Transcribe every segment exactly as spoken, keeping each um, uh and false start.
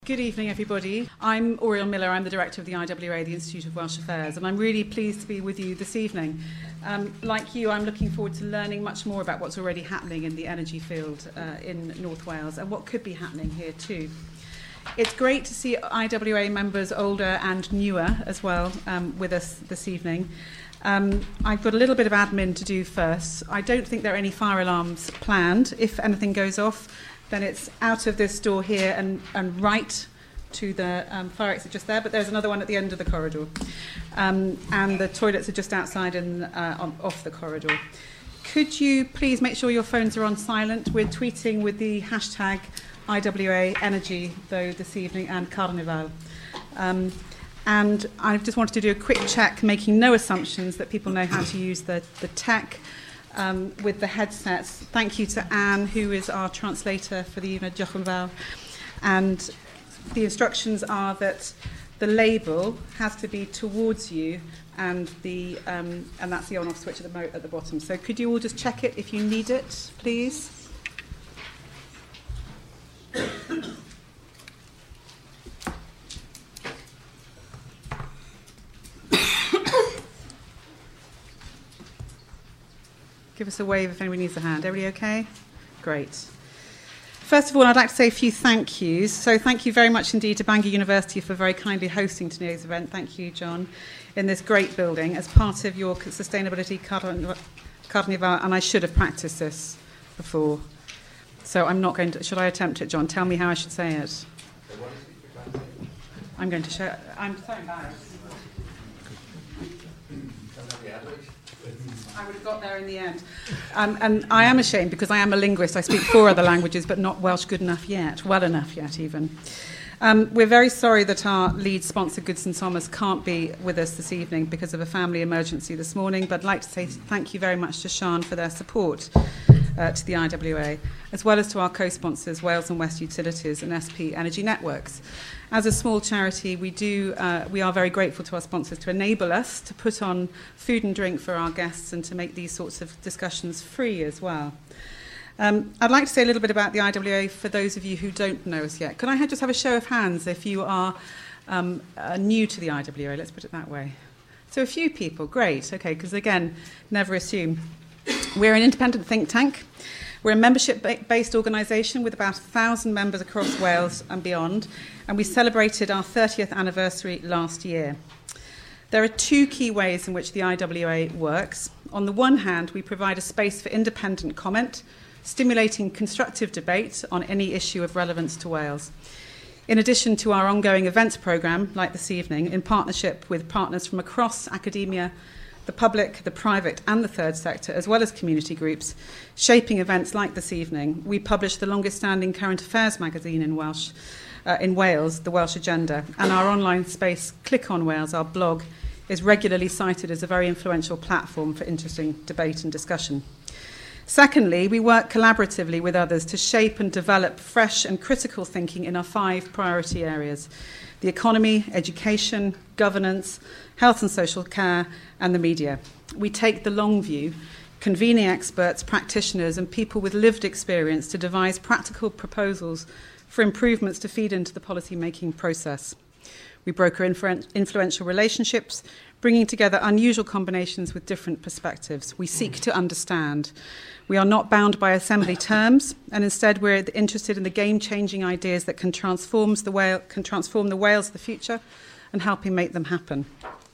Good evening, everybody. I'm Oriel Miller. I'm the Director of the I W A, the Institute of Welsh Affairs, and I'm really pleased to be with you this evening. Um, like you, I'm looking forward to learning much more about what's already happening in the energy field uh, in North Wales and what could be happening here too. It's great to see I W A members, older and newer as well, um, with us this evening. Um, I've got a little bit of admin to do first. I don't think there are any fire alarms planned. If anything goes off, then it's out of this door here and, and right to the um, fire exit just there, but there's another one at the end of the corridor. Um, and the toilets are just outside and uh, on, off the corridor. Could you please make sure your phones are on silent? We're tweeting with the hashtag I W A Energy, though, this evening, and Carnival. Um, and I just wanted to do a quick check, making no assumptions that people know how to use the, the tech. Um, with the headsets. Thank you to Anne, who is our translator for the evening, Diolch yn fawr. And the instructions are that the label has to be towards you, and the um, and that's the on-off switch at the, mo- at the bottom. So could you all just check it if you need it, please? Give us a wave if anybody needs a hand. Everybody okay? Great. First of all, I'd like to say a few thank yous. So thank you very much indeed to Bangor University for very kindly hosting today's event. Thank you, John, in this great building as part of your sustainability Carnival, and I should have practiced this before. So I'm not going to... Should I attempt it, John? Tell me how I should say it. I'm going to show... I'm so embarrassed. I would have got there in the end. Um, and I am ashamed because I am a linguist. I speak four other languages, but not Welsh good enough yet, well enough yet even. Um, we're very sorry that our lead sponsor, Goodson Thomas, can't be with us this evening because of a family emergency this morning, but I'd like to say thank you very much to Sian for their support uh, to the I W A, as well as to our co-sponsors, Wales and West Utilities and S P Energy Networks. As a small charity, we do uh, we are very grateful to our sponsors to enable us to put on food and drink for our guests and to make these sorts of discussions free as well. Um, I'd like to say a little bit about the I W A for those of you who don't know us yet. Could I just have a show of hands if you are um, uh, new to the I W A? Let's put it that way. So a few people, great. Okay, because again, never assume. We're an independent think tank. We're a membership-based organisation with about one thousand members across Wales and beyond, and we celebrated our thirtieth anniversary last year. There are two key ways in which the I W A works. On the one hand, we provide a space for independent comment, stimulating constructive debate on any issue of relevance to Wales. In addition to our ongoing events programme, like this evening, in partnership with partners from across academia, the public, the private and the third sector, as well as community groups, shaping events like this evening, we publish the longest-standing current affairs magazine in Welsh, uh, in Wales, The Welsh Agenda, and our online space, Click on Wales, our blog, is regularly cited as a very influential platform for interesting debate and discussion. Secondly, we work collaboratively with others to shape and develop fresh and critical thinking in our five priority areas: the economy, education, governance, health and social care, and the media. We take the long view, convening experts, practitioners, and people with lived experience to devise practical proposals for improvements to feed into the policy-making process. We broker influ- influential relationships, bringing together unusual combinations with different perspectives. We seek to understand. We are not bound by assembly terms, and instead we're interested in the game-changing ideas that can transform the Wales, can transform the Wales of the future and helping make them happen.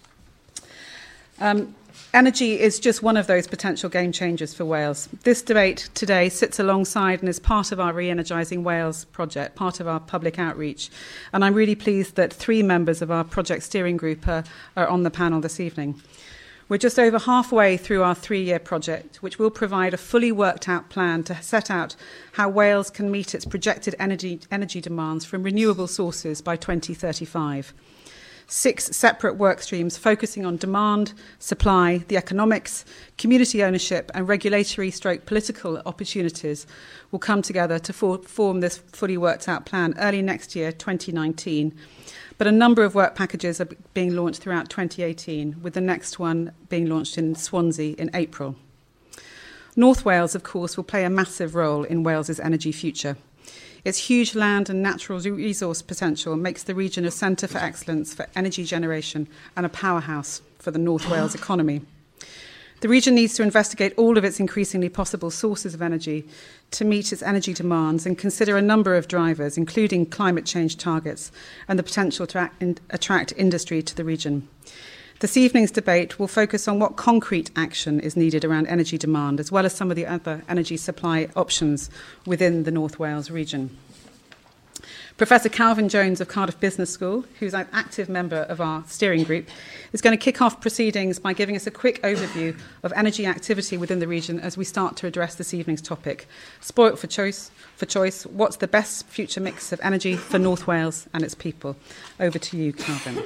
Um, energy is just one of those potential game changers for Wales. This debate today sits alongside and is part of our Re-energising Wales project, part of our public outreach. And I'm really pleased that three members of our project steering group are, are on the panel this evening. We're just over halfway through our three-year project, which will provide a fully worked-out plan to set out how Wales can meet its projected energy, energy demands from renewable sources by twenty thirty-five. Six separate work streams focusing on demand, supply, the economics, community ownership and regulatory stroke political opportunities will come together to for- form this fully worked out plan early next year, twenty nineteen. But a number of work packages are being launched throughout twenty eighteen, with the next one being launched in Swansea in April. North Wales, of course, will play a massive role in Wales's energy future. Its huge land and natural resource potential makes the region a centre for excellence for energy generation and a powerhouse for the North Wales economy. The region needs to investigate all of its increasingly possible sources of energy to meet its energy demands and consider a number of drivers, including climate change targets and the potential to act in, attract industry to the region. This evening's debate will focus on what concrete action is needed around energy demand, as well as some of the other energy supply options within the North Wales region. Professor Calvin Jones of Cardiff Business School, who's an active member of our steering group, is going to kick off proceedings by giving us a quick overview of energy activity within the region as we start to address this evening's topic. Spoilt for choice, for choice, what's the best future mix of energy for North Wales and its people? Over to you, Calvin.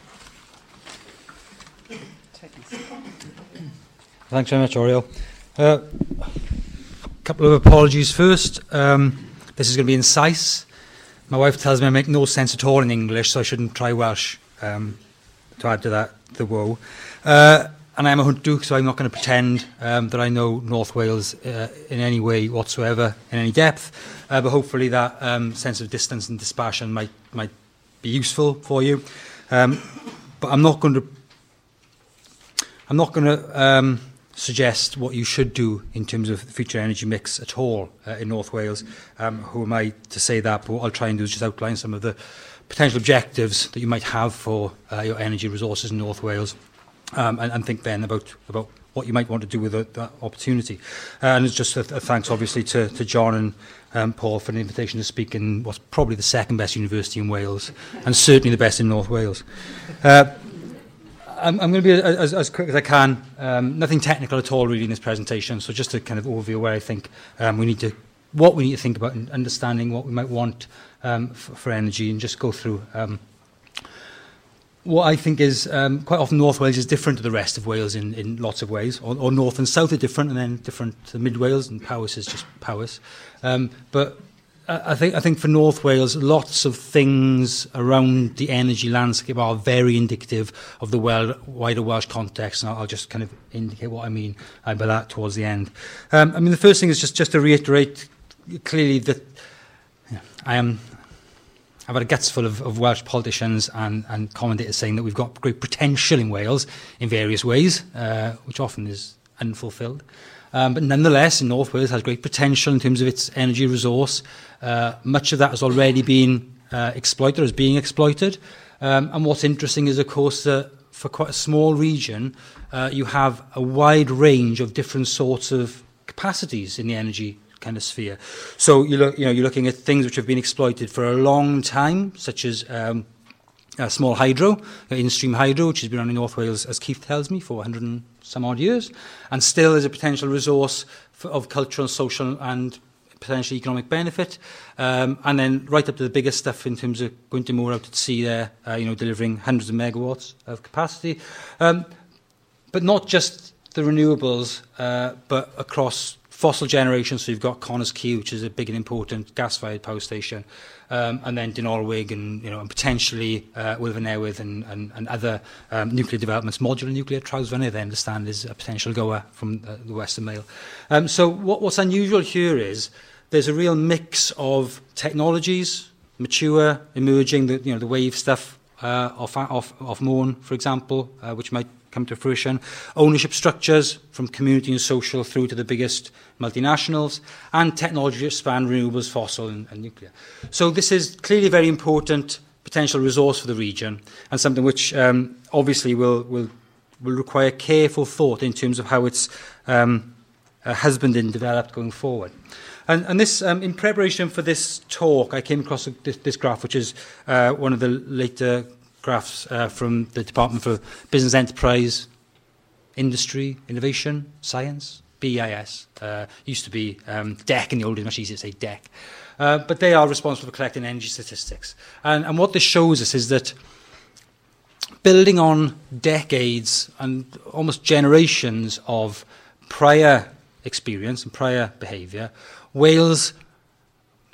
Thanks very much, Oriel. A uh, couple of apologies first. Um, this is going to be incise. My wife tells me I make no sense at all in English, so I shouldn't try Welsh um, to add to that, the woe. Uh, and I'm a Hunt Duke, so I'm not going to pretend um, that I know North Wales uh, in any way whatsoever, in any depth. Uh, but hopefully that um, sense of distance and dispassion might might be useful for you. Um, but I'm not going to. I'm not going to um, suggest what you should do in terms of the future energy mix at all uh, in North Wales. Um, who am I to say that? But what I'll try and do is just outline some of the potential objectives that you might have for uh, your energy resources in North Wales, um, and, and think then about, about what you might want to do with the, that opportunity. Uh, and it's just a, a thanks, obviously, to, to John and um, Paul for an invitation to speak in what's probably the second best university in Wales, and certainly the best in North Wales. Uh, I'm, I'm going to be as, as quick as I can. Um, nothing technical at all, really, in this presentation. So just to kind of overview where I think um, we need to, what we need to think about, and understanding what we might want um, for, for energy, and just go through um, what I think is um, quite often North Wales is different to the rest of Wales in, in lots of ways, or, or North and South are different, and then different to Mid Wales, and Powys is just Powys. Um, but I think I think for North Wales, lots of things around the energy landscape are very indicative of the well, wider Welsh context, and I'll, I'll just kind of indicate what I mean uh, by that towards the end. Um, I mean, the first thing is just, just to reiterate clearly that you know, I am. I've had a guts full of, of Welsh politicians and, and commentators saying that we've got great potential in Wales in various ways, uh, which often is unfulfilled. Um, but nonetheless, in North Wales has great potential in terms of its energy resource. Uh, much of that has already been uh, exploited or is being exploited. Um, and what's interesting is, of course, that for quite a small region, uh, you have a wide range of different sorts of capacities in the energy kind of sphere. So you look, you know, you're looking at things which have been exploited for a long time, such as um, uh, small hydro, in-stream hydro, which has been on in North Wales, as Keith tells me, for one hundred and some odd years, and still is a potential resource for, of cultural, social and potentially economic benefit. Um, and then right up to the biggest stuff in terms of going to more out at sea there, uh, you know, delivering hundreds of megawatts of capacity. Um, but not just the renewables, uh, but across fossil generation. So you've got Connors Quay, which is a big and important gas-fired power station, um, and then Dinorwig, and you know, and potentially uh, Wilfyn Newydd and, and, and other um, nuclear developments. Modular nuclear, Trawsfynydd, I understand, is a potential goer from uh, the Western Mail. Um, so what, what's unusual here is there's a real mix of technologies, mature, emerging, the you know the wave stuff uh, off off off Mourne, for example, uh, which might come to fruition, ownership structures from community and social through to the biggest multinationals, and technology that span renewables, fossil and, and nuclear. So this is clearly a very important potential resource for the region, and something which um, obviously will, will, will require careful thought in terms of how it's um, uh, husbanded and developed going forward. And, and this, um, in preparation for this talk, I came across this, this graph, which is uh, one of the later graphs uh, from the Department for Business Enterprise, Industry, Innovation, Science, B I S. Uh, used to be um, D E C in the old days, much easier to say D E C. Uh, but they are responsible for collecting energy statistics. And, and what this shows us is that building on decades and almost generations of prior experience and prior behaviour, Wales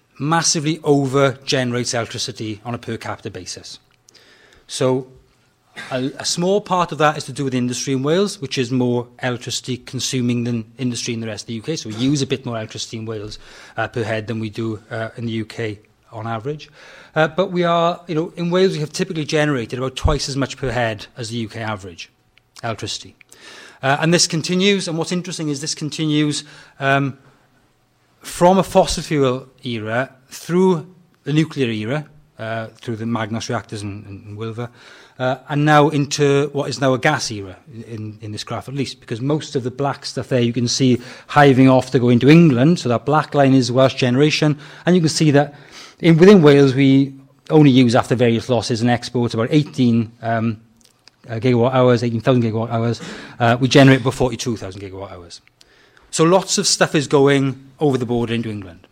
massively over-generates electricity on a per capita basis. So a, a small part of that is to do with industry in Wales, which is more electricity consuming than industry in the rest of the U K. So we use a bit more electricity in Wales uh, per head than we do uh, in the U K on average. Uh, but we are, you know, in Wales we have typically generated about twice as much per head as the U K average electricity. Uh, and this continues, and what's interesting is this continues um, from a fossil fuel era through the nuclear era, uh, through the Magnos reactors in, in Wilver, uh, and now into what is now a gas era, in, in this graph at least, because most of the black stuff there you can see hiving off to go into England, so that black line is Welsh generation, and you can see that in, within Wales we only use, after various losses and exports, about eighteen um, uh, gigawatt hours, eighteen thousand gigawatt hours. Uh, we generate about forty-two thousand gigawatt hours. So lots of stuff is going over the border into England.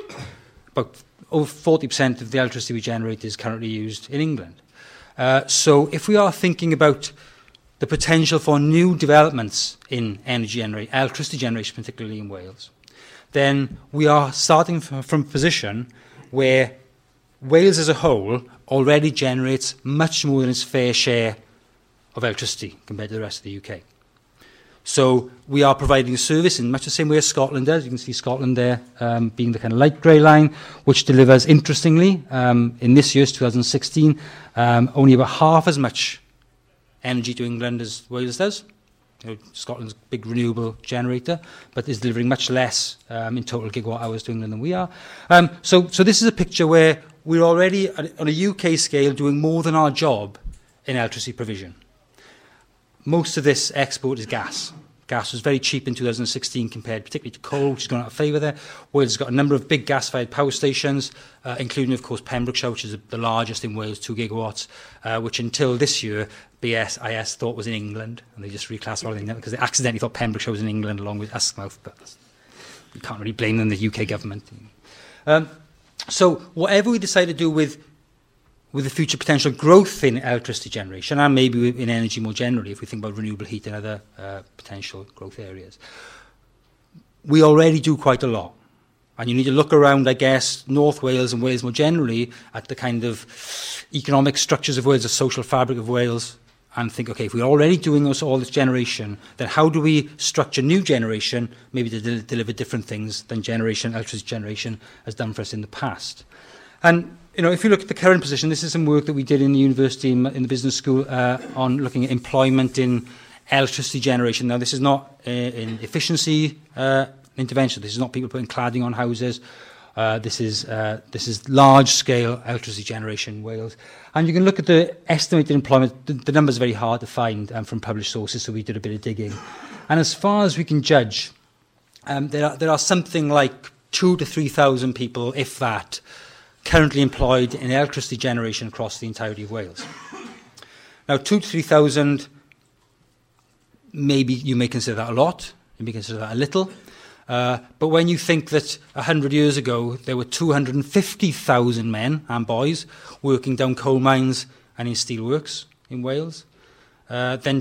About over forty percent of the electricity we generate is currently used in England. Uh, so if we are thinking about the potential for new developments in energy generation, electricity generation, particularly in Wales, then we are starting from, from a position where Wales as a whole already generates much more than its fair share of electricity compared to the rest of the U K. So we are providing a service in much the same way as Scotland does. You can see Scotland there um, being the kind of light grey line, which delivers, interestingly, um, in this year's two thousand sixteen, um, only about half as much energy to England as Wales does. You know, Scotland's a big renewable generator, but is delivering much less um, in total gigawatt hours to England than we are. Um, so, so this is a picture where we're already, on a U K scale, doing more than our job in electricity provision. Most of this export is gas. Gas was very cheap in two thousand sixteen compared particularly to coal, which has gone out of favour there. Wales has got a number of big gas-fired power stations, uh, including, of course, Pembrokeshire, which is the largest in Wales, two gigawatts, uh, which until this year, B S I S thought was in England, and they just reclassified it because they accidentally thought Pembrokeshire was in England along with Uskmouth, but you can't really blame them, the U K government. Um, so whatever we decide to do with with the future potential growth in electricity generation, and maybe in energy more generally, if we think about renewable heat and other uh, potential growth areas, we already do quite a lot. And you need to look around, I guess, North Wales and Wales more generally, at the kind of economic structures of Wales, the social fabric of Wales, and think, okay, if we're already doing this, all this generation, then how do we structure new generation, maybe to de deliver different things than generation, electricity generation, has done for us in the past? And you know, if you look at the current position, this is some work that we did in the university, in, in the business school, uh, on looking at employment in electricity generation. Now, this is not uh, in efficiency uh, intervention. This is not people putting cladding on houses. Uh, this is uh, this is large-scale electricity generation in Wales. And you can look at the estimated employment. The, the numbers are very hard to find um, from published sources, so we did a bit of digging. And as far as we can judge, um, there are there are something like two to three thousand people, if that, currently employed in electricity generation across the entirety of Wales. Now, two to three thousand, maybe you may consider that a lot, you may consider that a little, uh, but when you think that a hundred years ago there were two hundred and fifty thousand men and boys working down coal mines and in steelworks in Wales, uh, then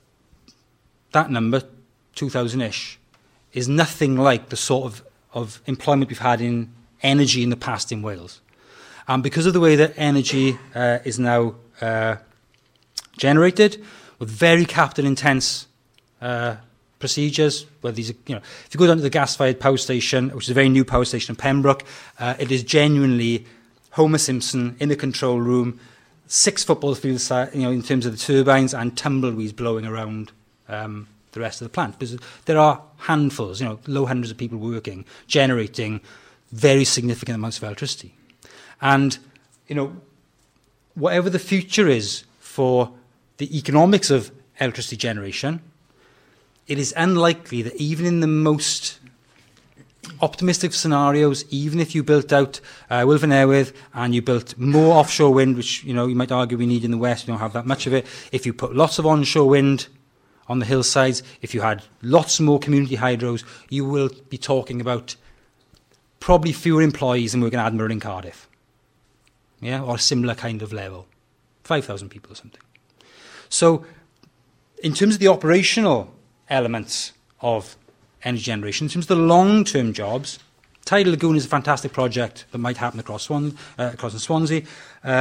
that number, two thousand-ish, is nothing like the sort of, of employment we've had in energy in the past in Wales. And because of the way that energy uh, is now uh, generated, with very capital-intense uh, procedures, where these, are, you know, if you go down to the gas-fired power station, which is a very new power station in Pembroke, uh, it is genuinely Homer Simpson in the control room, six football fields, you know, in terms of the turbines, and tumbleweeds blowing around um, the rest of the plant. Because there are handfuls, you know, low hundreds of people working, generating very significant amounts of electricity. And, you know, whatever the future is for the economics of electricity generation, it is unlikely that even in the most optimistic scenarios, even if you built out uh, Wilver Newydd and you built more offshore wind, which, you know, you might argue we need in the West, we don't have that much of it, if you put lots of onshore wind on the hillsides, if you had lots more community hydros, you will be talking about probably fewer employees than working at Admiral in Cardiff. Yeah, or a similar kind of level, five thousand people or something. So, in terms of the operational elements of energy generation, in terms of the long-term jobs, Tidal Lagoon is a fantastic project that might happen across Swan, uh, across in Swansea. Uh,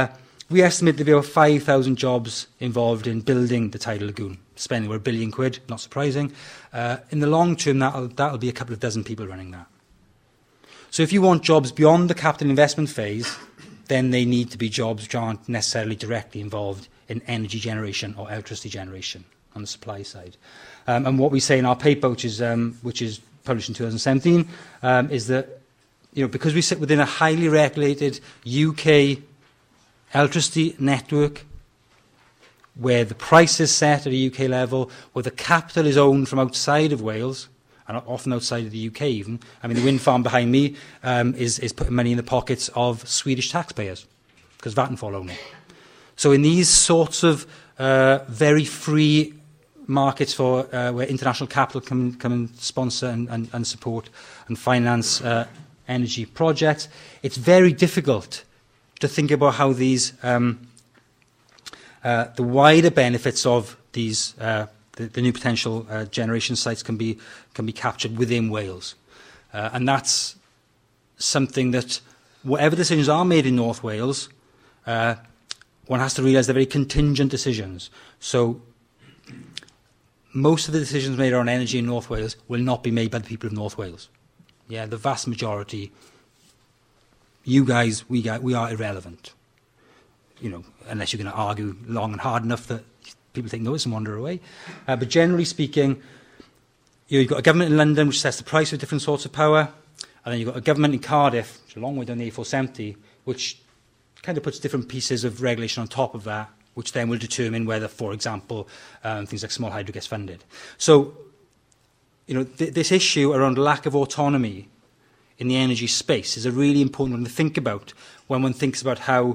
we estimate there will be about five thousand jobs involved in building the tidal lagoon, spending over a billion quid, not surprising. Uh, in the long term, that'll, that'll be a couple of dozen people running that. So if you want jobs beyond the capital investment phase, then they need to be jobs which aren't necessarily directly involved in energy generation or electricity generation on the supply side. Um, and what we say in our paper, which is, um, which is published in two thousand seventeen, um, is that, you know, because we sit within a highly regulated U K electricity network, where the price is set at a U K level, where the capital is owned from outside of Wales, and often outside of the U K even. I mean, the wind farm behind me um, is, is putting money in the pockets of Swedish taxpayers, because Vattenfall own it. So in these sorts of uh, very free markets for uh, where international capital can come and sponsor and, and, and support and finance uh, energy projects, it's very difficult to think about how these um, uh, the wider benefits of these uh, the, the new potential uh, generation sites can be can be captured within Wales, uh, and that's something that whatever decisions are made in North Wales, uh, one has to realise they're very contingent decisions. So most of the decisions made around energy in North Wales will not be made by the people of North Wales. Yeah, the vast majority. You guys, we guys, we are irrelevant. You know, unless you're going to argue long and hard enough that people take notice and wander away. Uh, but generally speaking, you know, you've got a government in London which sets the price of different sorts of power, and then you've got a government in Cardiff, which is a long way down the A four seventy, which kind of puts different pieces of regulation on top of that, which then will determine whether, for example, um, things like small hydro gets funded. So, you know, th this issue around lack of autonomy in the energy space is a really important one to think about when one thinks about how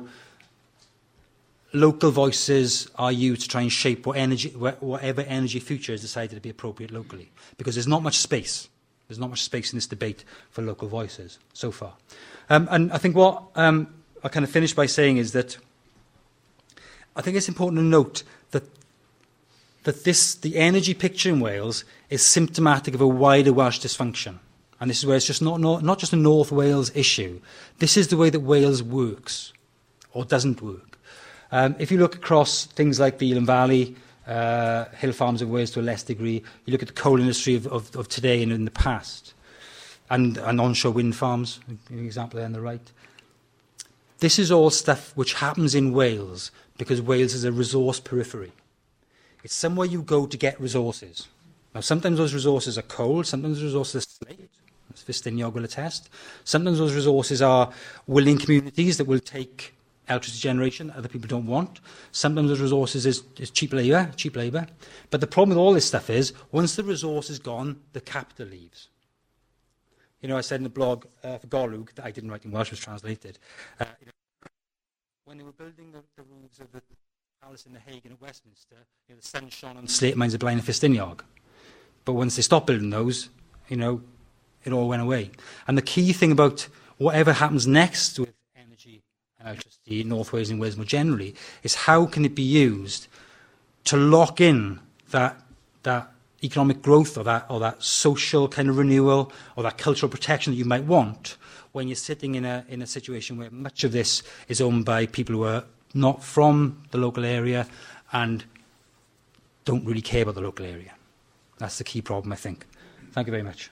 local voices are used to try and shape what energy, whatever energy future is decided to be appropriate locally. Because there's not much space. There's not much space in this debate for local voices so far. Um, and I think what um, I kind of finish by saying is that I think it's important to note that that this, the energy picture in Wales is symptomatic of a wider Welsh dysfunction. And this is where it's just not, not, not just a North Wales issue. This is the way that Wales works, or doesn't work. Um, if you look across things like the Elan Valley, uh, hill farms of Wales to a less degree, you look at the coal industry of, of, of today and in the past, and, and onshore wind farms, an example there on the right. This is all stuff which happens in Wales because Wales is a resource periphery. It's somewhere you go to get resources. Now, sometimes those resources are coal, sometimes those resources are slate, as Festiniog will attest. Sometimes those resources are willing communities that will take electricity generation that other people don't want. Sometimes those resources is, is cheap labour, cheap labour. But the problem with all this stuff is, once the resource is gone, the capital leaves. You know, I said in the blog uh, for Golwg, that I didn't write in Welsh, was translated. Uh, you know, when they were building the, the roofs of the palace in The Hague and at Westminster, you know, the sun shone on slate mines of Blaen and Festiniog. But once they stopped building those, you know, it all went away. And the key thing about whatever happens next with energy and electricity in North Wales and Wales more generally is how can it be used to lock in that, that economic growth or that, or that social kind of renewal or that cultural protection that you might want when you're sitting in a, in a situation where much of this is owned by people who are not from the local area and don't really care about the local area. That's the key problem, I think. Thank you very much.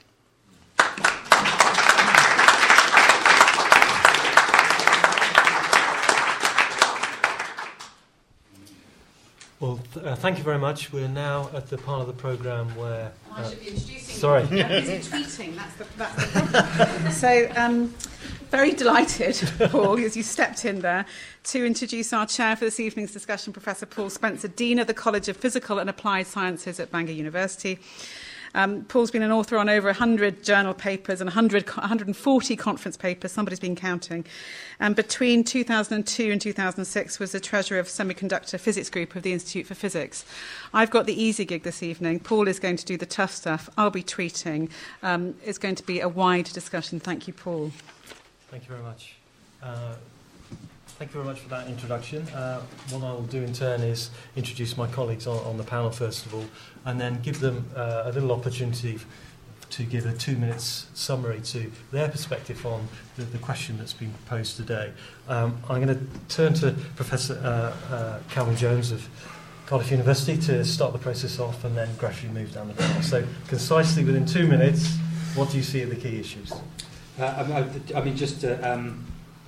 Well, th uh, thank you very much. We're now at the part of the programme where... Uh, I should be introducing sorry. you. I'm busy tweeting, that's the, that's the problem. So, um, very delighted, Paul, as you stepped in there, to introduce our chair for this evening's discussion, Professor Paul Spencer, Dean of the College of Physical and Applied Sciences at Bangor University. Um, Paul's been an author on over one hundred journal papers and one hundred, one hundred forty conference papers. Somebody's been counting. And between two thousand two and two thousand six was the treasurer of Semiconductor Physics Group of the Institute for Physics. I've got the easy gig this evening. Paul is going to do the tough stuff. I'll be tweeting. Um, it's going to be a wide discussion. Thank you, Paul. Thank you very much. Uh, Thank you very much for that introduction. Uh, what I will do in turn is introduce my colleagues on, on the panel first of all, and then give them uh, a little opportunity to give a two minutes summary to their perspective on the, the question that's been posed today. Um, I'm going to turn to Professor uh, uh, Calvin Jones of Cardiff University to start the process off and then gradually move down the panel. So concisely within two minutes, what do you see are the key issues? Uh, I, I mean, just uh, um,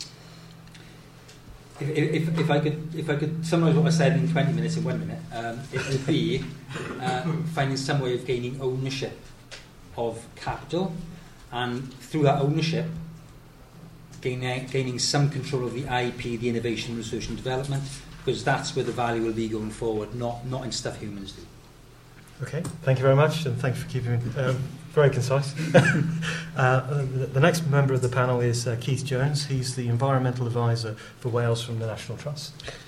if, if, if I could if I could summarise what I said in twenty minutes in one minute, um, it would be uh, finding some way of gaining ownership of capital, and through that ownership, gaining gaining some control of the I P, the innovation, research and development, because that's where the value will be going forward, not not in stuff humans do. Okay, thank you very much, and thanks for keeping it um, very concise. uh, the, the next member of the panel is uh, Keith Jones. He's the Environmental Advisor for Wales from the National Trust.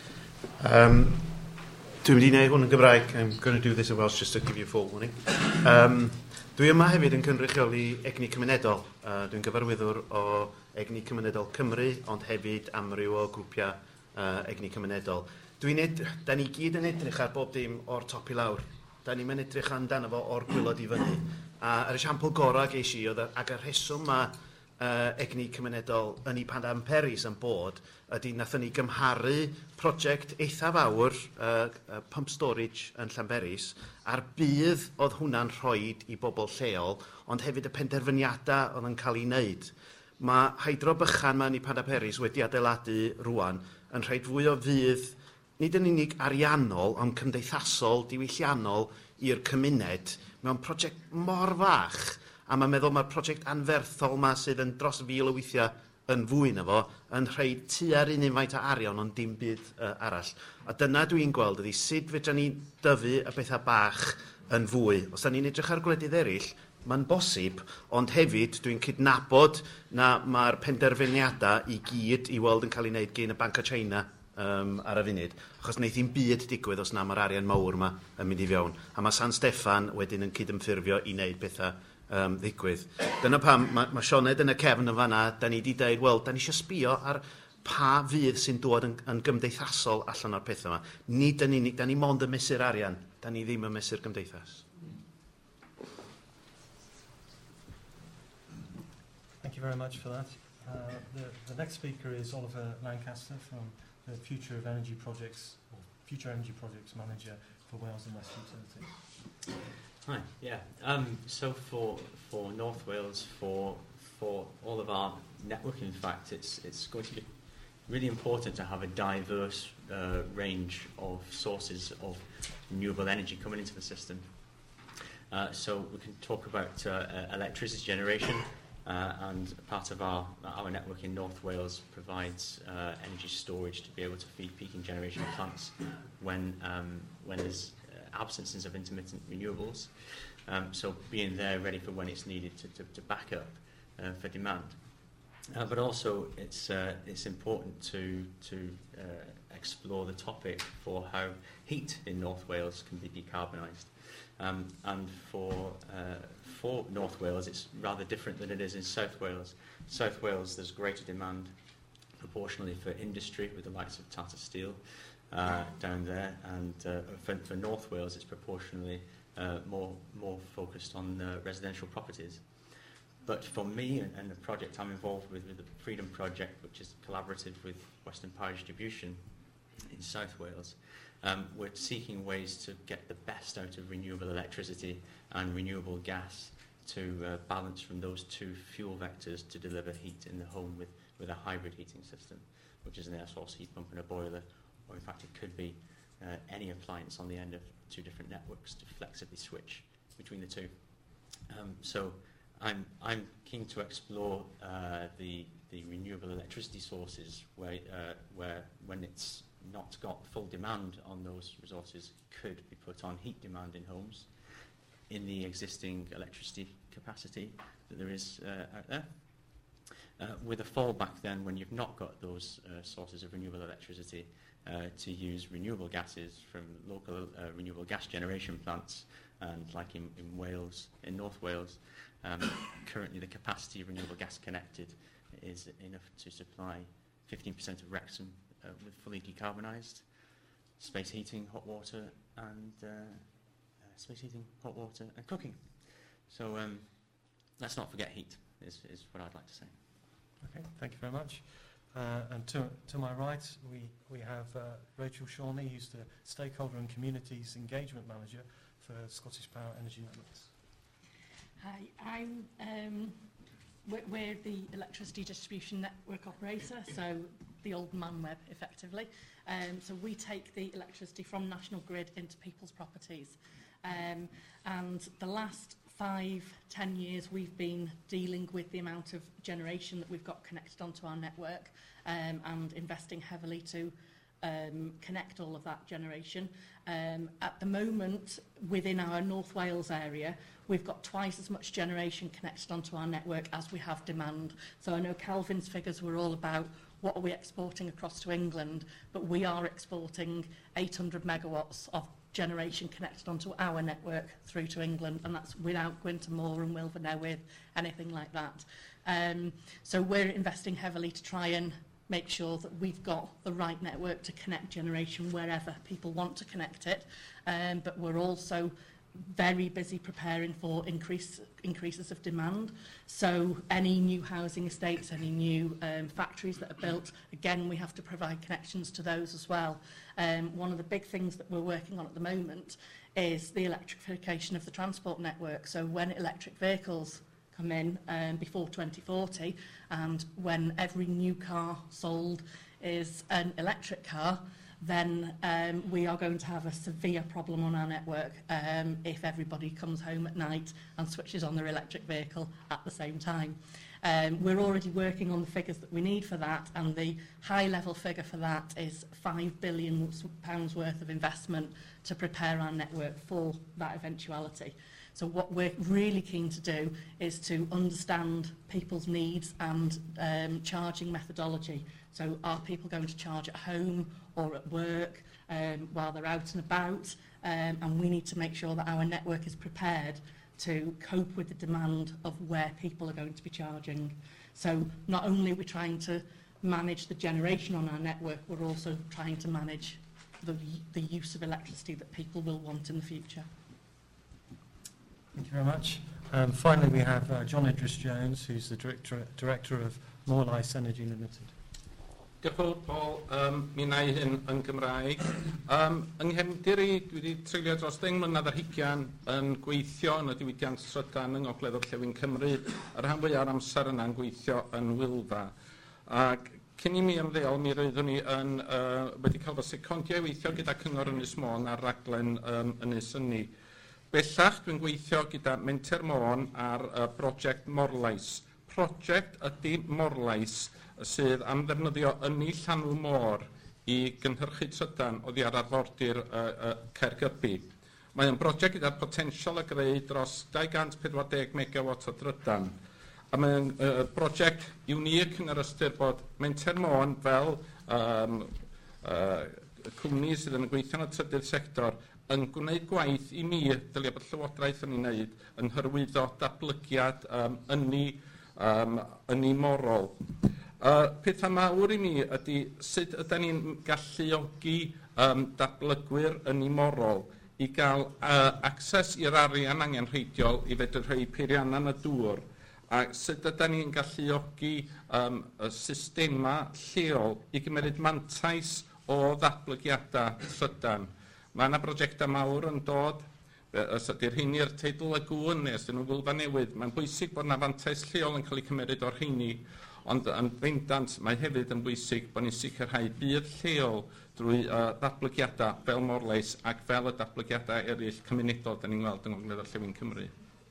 Um, Dwi'n mynd i wneud hwn yn Gymraeg. I'm going to do this in Welsh just to give you a full warning. Um, dwi yma hefyd yn cynrychioli egni cymunedol. Uh, dwi'n gyfarwyddwr o egni cymunedol Cymru, ond hefyd amryw o grwpiau uh, egni cymunedol. Dwi'n ed... Da ni gyd yn edrych ar bob dim o'r top i lawr. Da ni'n mynd edrych amdano fo o'r gwylod i fyny. A yr esiampl gorau ges i, oedd ag y rheswm mae uh, egni cymunedol yn ei Pandam Peris yn bod, ydy nathon ni gymharu prosiect eitha fawr, uh, uh, pump storage yn Llanberis, a'r bydd oedd hwnna'n rhoi i bobl lleol, ond hefyd y penderfyniadau oedd yn cael ei wneud. Mae hydro bychan mewn i Pandam Peris wedi adeiladu rwan yn rhoi fwy o fydd, nid yn unig ariannol, ond cymdeithasol, diwylliannol i'r cymuned, mewn prosiect mor fach, a mae'n meddwl mae'r prosiect anferthol yma sydd yn dros fil o weithiau yn fwy na fo, yn rhoi tua'r un unfaint o arian, ond dim byd uh, arall. A dyna dwi'n gweld ydy sut fedra ni dyfu y bethau bach yn fwy. Os da ni'n edrych ar gwledydd eraill, mae'n bosib, ond hefyd dwi'n cydnabod na mae'r penderfyniadau i gyd i weld yn cael ei wneud gen y Banc o China um, ar y funud, achos wneud hi'n byd digwydd os na mae'r arian mawr yma yn mynd i fewn. A mae San Steffan wedyn yn cydymffurfio i wneud pethau um, ddigwydd. Dyna pam, mae ma Sioned yn y cefn yn fanna, da ni wedi dweud, wel, da ni eisiau sbio ar pa fydd sy'n dod yn, yn gymdeithasol allan o'r pethau yma. Nid yn unig, da ni mond yn mesur arian, da ni ddim yn mesur gymdeithas. Thank you very much for that. Uh, the, the next speaker is Oliver Lancaster from the Future of Energy Projects, or Future Energy Projects Manager for Wales and West Utilities. Hi, yeah. Um, so for for North Wales, for for all of our network, in fact, it's it's going to be really important to have a diverse uh, range of sources of renewable energy coming into the system. Uh, so we can talk about uh, electricity generation. Uh, and part of our, our network in North Wales provides uh, energy storage to be able to feed peaking generation plants when, um, when there's uh, absences of intermittent renewables. Um, so being there ready for when it's needed to, to, to back up uh, for demand. Uh, but also it's, uh, it's important to, to uh, explore the topic for how heat in North Wales can be decarbonised. Um, and for uh, for North Wales, it's rather different than it is in South Wales. South Wales, there's greater demand proportionally for industry with the likes of Tata Steel uh, down there, and uh, for, for North Wales, it's proportionally uh, more more focused on uh, residential properties. But for me and, and the project I'm involved with, with the Freedom Project, which is collaborative with Western Power Distribution in South Wales, Um, we're seeking ways to get the best out of renewable electricity and renewable gas to uh, balance from those two fuel vectors to deliver heat in the home with, with a hybrid heating system, which is an air source heat pump and a boiler, or in fact it could be uh, any appliance on the end of two different networks to flexibly switch between the two. Um, so I'm, I'm keen to explore uh, the, the renewable electricity sources where, uh, where when it's not got full demand on those resources could be put on heat demand in homes in the existing electricity capacity that there is uh, out there. Uh, with a fallback then when you've not got those uh, sources of renewable electricity uh, to use renewable gases from local uh, renewable gas generation plants, and like in, in Wales, in North Wales, um, currently the capacity of renewable gas connected is enough to supply fifteen percent of Wrexham Uh, with fully decarbonised space heating, hot water, and uh, uh, space heating, hot water, and cooking. So um, let's not forget heat, is, is what I'd like to say. Okay, thank you very much. Uh, and to, to my right, we, we have uh, Rachel Shawnee, who's the Stakeholder and Communities Engagement Manager for Scottish Power Energy Networks. Hi, I'm, um, we're, we're the electricity distribution network operator, so the old ManWeb, effectively. Um, so we take the electricity from National Grid into people's properties. Um, and the last five, ten years, we've been dealing with the amount of generation that we've got connected onto our network um, and investing heavily to um, connect all of that generation. Um, at the moment, within our North Wales area, we've got twice as much generation connected onto our network as we have demand. So I know Calvin's figures were all about what are we exporting across to England, but we are exporting eight hundred megawatts of generation connected onto our network through to England, and that's without going to Moore and Wilver Newydd, anything like that. Um, so we're investing heavily to try and make sure that we've got the right network to connect generation wherever people want to connect it, um, but we're also very busy preparing for increase, increases of demand. So any new housing estates, any new um, factories that are built, again, we have to provide connections to those as well. Um, one of the big things that we're working on at the moment is the electrification of the transport network. So when electric vehicles come in um, before twenty forty, and when every new car sold is an electric car, then um, we are going to have a severe problem on our network um, if everybody comes home at night and switches on their electric vehicle at the same time. Um, we're already working on the figures that we need for that, and the high-level figure for that is five billion pounds worth of investment to prepare our network for that eventuality. So what we're really keen to do is to understand people's needs and um, charging methodology. So are people going to charge at home or at work um, while they're out and about? Um, and we need to make sure that our network is prepared to cope with the demand of where people are going to be charging. So not only are we trying to manage the generation on our network, we're also trying to manage the, the use of electricity that people will want in the future. Thank you very much. Um, finally, we have uh, John Idris Jones, who's the director, director of Morlais Energy Limited. Diolch yn fawr, Paul. Um, mi wna i hyn yn Gymraeg. Um, yng nghefndir i, dwi wedi treulio dros ddeng mlynedd ar hugain yn gweithio yn y diwydiant trydan yng Ngogledd Orllewin Cymru. Yr rhan fwyaf o'r amser yna'n gweithio yn Wilfa. Ac cyn i mi ymddeol, mi roeddwn ni yn, uh, wedi cael fy secondiau weithio gyda Cyngor Ynys Môn ar raglen um, Ynys Ynni. Bellach, dwi'n gweithio gyda Menter Môn ar uh, brosiect Morlais. Prosiect ydy Morlais sydd am ddefnyddio ynni llanw môr i gynhyrchu trydan oddi ar arfordir uh, uh, Caergybi. Mae yn brosiect gyda'r potensial y greu dros dau gant pedwar deg megawatt o drydan. A mae'n uh, brosiect unique yn yr ystyr bod Menter Môn fel um, uh, cwmni sydd yn gweithio yn y trydydd sector yn gwneud gwaith i mi, dylia bod Llywodraeth yn ei wneud, yn hyrwyddo datblygiad um, ynni, um, ynni morol. Uh, pethau mawr i mi ydy sut ydym ni'n galluogi um, datblygwyr ynni morol i gael uh, access i'r arian angenrheidiol i fedru rhoi peiriannau y dŵr, a sut ydym ni'n galluogi um, y systema lleol i gymeryd mantais o ddatblygiadau trydan. Mae yna brosiectau mawr yn dod, os ydy'r rheini i'r teitl y gwn neu os ydyn nhw'n Wilfa Newydd. Mae'n bwysig bod yna fantais lleol yn cael ei cymeryd o'r rheini, ond yn bendant mae hefyd yn bwysig bod ni'n sicrhau bydd lleol drwy uh, datblygiadau fel Morlais ac fel y datblygiadau eraill cymunedol da ni'n gweld yng Ngogledd Orllewin Cymru.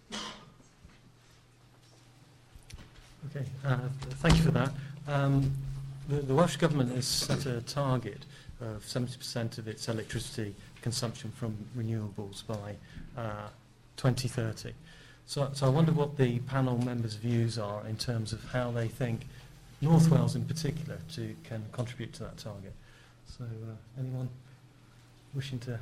Okay, uh, thank you for that. Um, the, the Welsh Government has set a target of seventy percent of its electricity consumption from renewables by uh, twenty thirty. So, so I wonder what the panel members' views are in terms of how they think North Wales in particular to, can contribute to that target. So uh, anyone wishing to...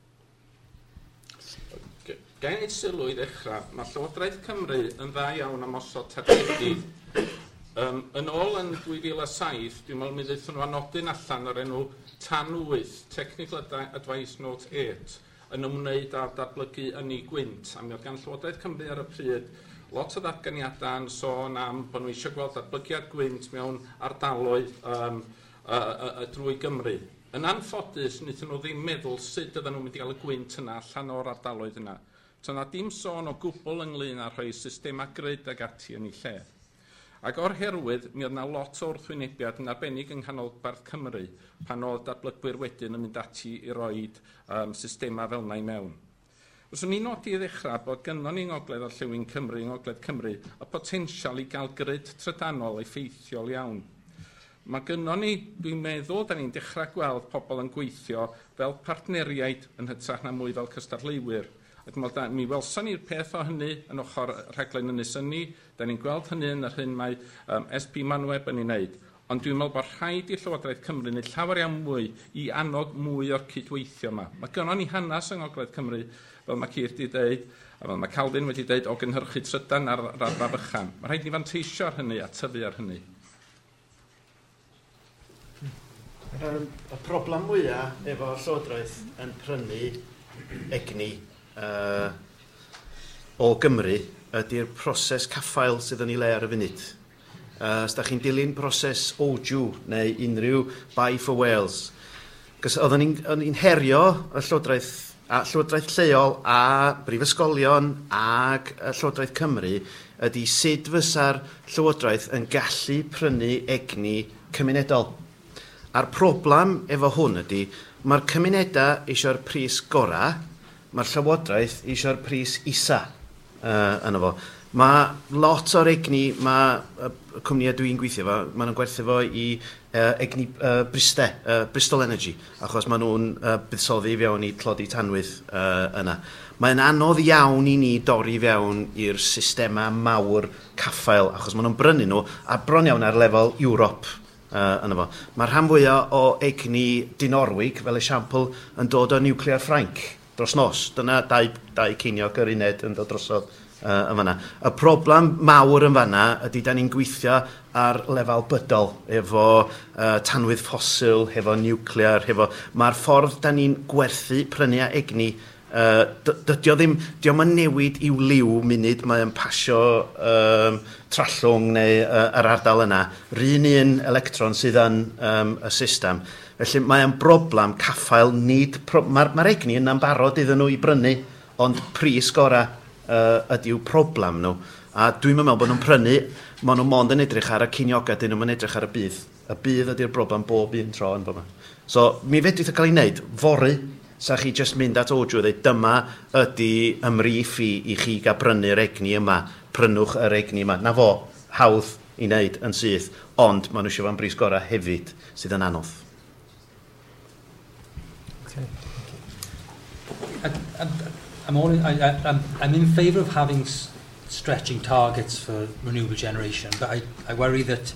Gael ei sylw i ddechrau, mae Llywodraeth Cymru yn dda iawn am osod targedu. Um, yn ôl yn dwy fil a saith, dwi'n meddwl mi ddeithon nhw anodyn allan o'r enw Tan wyth, Technical Advice Note eight, yn ymwneud â'r datblygu ynni gwynt. A mi oedd gan Llywodraeth Cymru ar y pryd lot o ddatganiadau yn sôn am bod nhw eisiau gweld datblygiad gwynt mewn ardaloedd um, uh, uh, uh, drwy Gymru. Yn anffodus, wnaethon nhw ddim meddwl sut ydyn nhw'n mynd i gael y gwynt yna allan o'r ardaloedd yna. So na dim sôn o gwbl ynglyn â rhoi systema grid ag ati yn ei lle. Ac o'r herwydd, mi oedd yna lot o wrthwynebiad yn arbennig yng nghanolbarth Cymru pan oedd datblygwyr wedyn yn mynd ati i roi um, systema fel yna i mewn. Fyswn ni'n nodi i ddechrau bod gynnon ni ngogledd o Llywyn Cymru, ngogledd Cymru, y potensial i gael grid trydanol effeithiol iawn. Mae gynnon ni, dwi'n meddwl, da ni'n dechrau gweld pobl yn gweithio fel partneriaid yn hytrach na mwy fel cystadleuwyr. Ac mi welson ni'r peth o hynny yn ochr rhaglen Ynys Ynni, da ni'n gweld hynny yn yr hyn mae um, S P Manweb yn ei wneud. Ond dwi'n meddwl bod rhaid i Llywodraeth Cymru wneud llawer iawn mwy i annog mwy o'r cydweithio yma. Mae gynnon ni hanes yng Ngogledd Cymru, fel mae Ceir wedi dweud, a fel mae Calvin wedi dweud, o gynhyrchu trydan ar raddfa bychan. Mae rhaid ni fanteisio ar hynny a tyfu ar hynny. Um, y problem mwyaf efo Llywodraeth yn prynu egni uh, o Gymru ydy'r proses caffael sydd yn ei le ar y funud. Uh, os da chi'n dilyn proses O J W neu unrhyw Buy for Wales. Cos oedden ni'n herio y Llywodraeth, a Llywodraeth lleol a brifysgolion ag y Llywodraeth Cymru ydy sut fysa'r Llywodraeth yn gallu prynu egni cymunedol. A'r problem efo hwn ydy, mae'r cymunedau eisiau'r pris gorau, mae'r Llywodraeth eisiau'r pris isa uh, yna fo. Mae lot o'r egni, mae y cwmnïau dwi'n gweithio fo, maen nhw'n gwerthu fo i uh, egni uh, Briste, uh, Bristol Energy, achos maen nhw'n uh, buddsoddi fewn i tlodi tanwydd uh, yna. Mae'n anodd iawn i ni dorri fewn i'r systema mawr caffael, achos maen nhw'n brynu nhw, a bron iawn ar lefel Ewrop. Uh, yna fo. Mae'r rhan fwyaf o egni Dinorwig, fel esiampl, yn dod o nuclear Ffrainc dros nos. Dyna dau, dau ceiniog yr uned yn dod drosodd uh, yn fanna. Y problem mawr yn fanna ydy da ni'n gweithio ar lefel bydol, efo uh, tanwydd ffosil, efo nuclear, efo... Mae'r ffordd da ni'n gwerthu prynu a egni Uh, dydy o ddim, dy o'm yn newid i'w liw munud mae'n pasio um, trallwng neu uh, yr ardal yna. Ryn un electron sydd yn um, y system. Felly mae'n broblem caffael, nid... Mae'r ma egni yna'n barod iddyn nhw i brynu, ond pris gorau uh, ydy'w broblem nhw. A dwi'n meddwl bod nhw'n prynu, maen nhw'n mond yn edrych ar y cinioga, dyn nhw'n edrych ar y bydd. Y bydd ydy'r broblem bob un tro yn bob. So, mi fedrith o cael ei wneud, fory, sa chi jyst mynd at O J W a dweud, dyma ydy ymrif i, i chi gael brynu'r egni yma, prynwch yr egni yma. Na fo, hawdd i wneud yn syth, ond maen nhw eisiau fan bris gorau hefyd sydd yn anodd. Okay. I, I'm, I'm, all in, I, I'm, I'm in favour of having stretching targets for renewable generation, but I, I worry that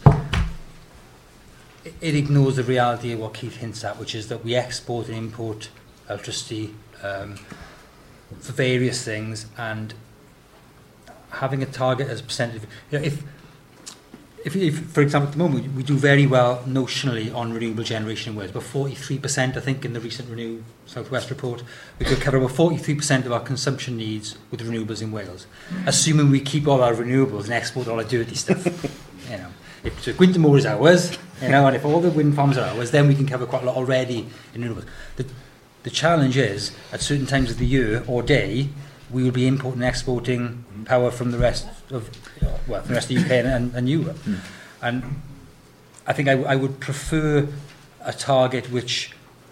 it ignores the reality of what Keith hints at, which is that we export and import electricity um, for various things, and having a target as a percentage. You know, if, if, if, for example, at the moment we do very well notionally on renewable generation in Wales, about forty-three percent, I think, in the recent Renew South West report, we could cover about forty-three percent of our consumption needs with renewables in Wales, assuming we keep all our renewables and export all our dirty stuff. You know, if so Gwynfor Moor is ours, you know, and if all the wind farms are ours, then we can cover quite a lot already in renewables. The, The challenge is, at certain times of the year or day, we will be importing and exporting power from the rest of, well, from the rest of the U K and, and Europe. Mm. And I think I, I would prefer a target which,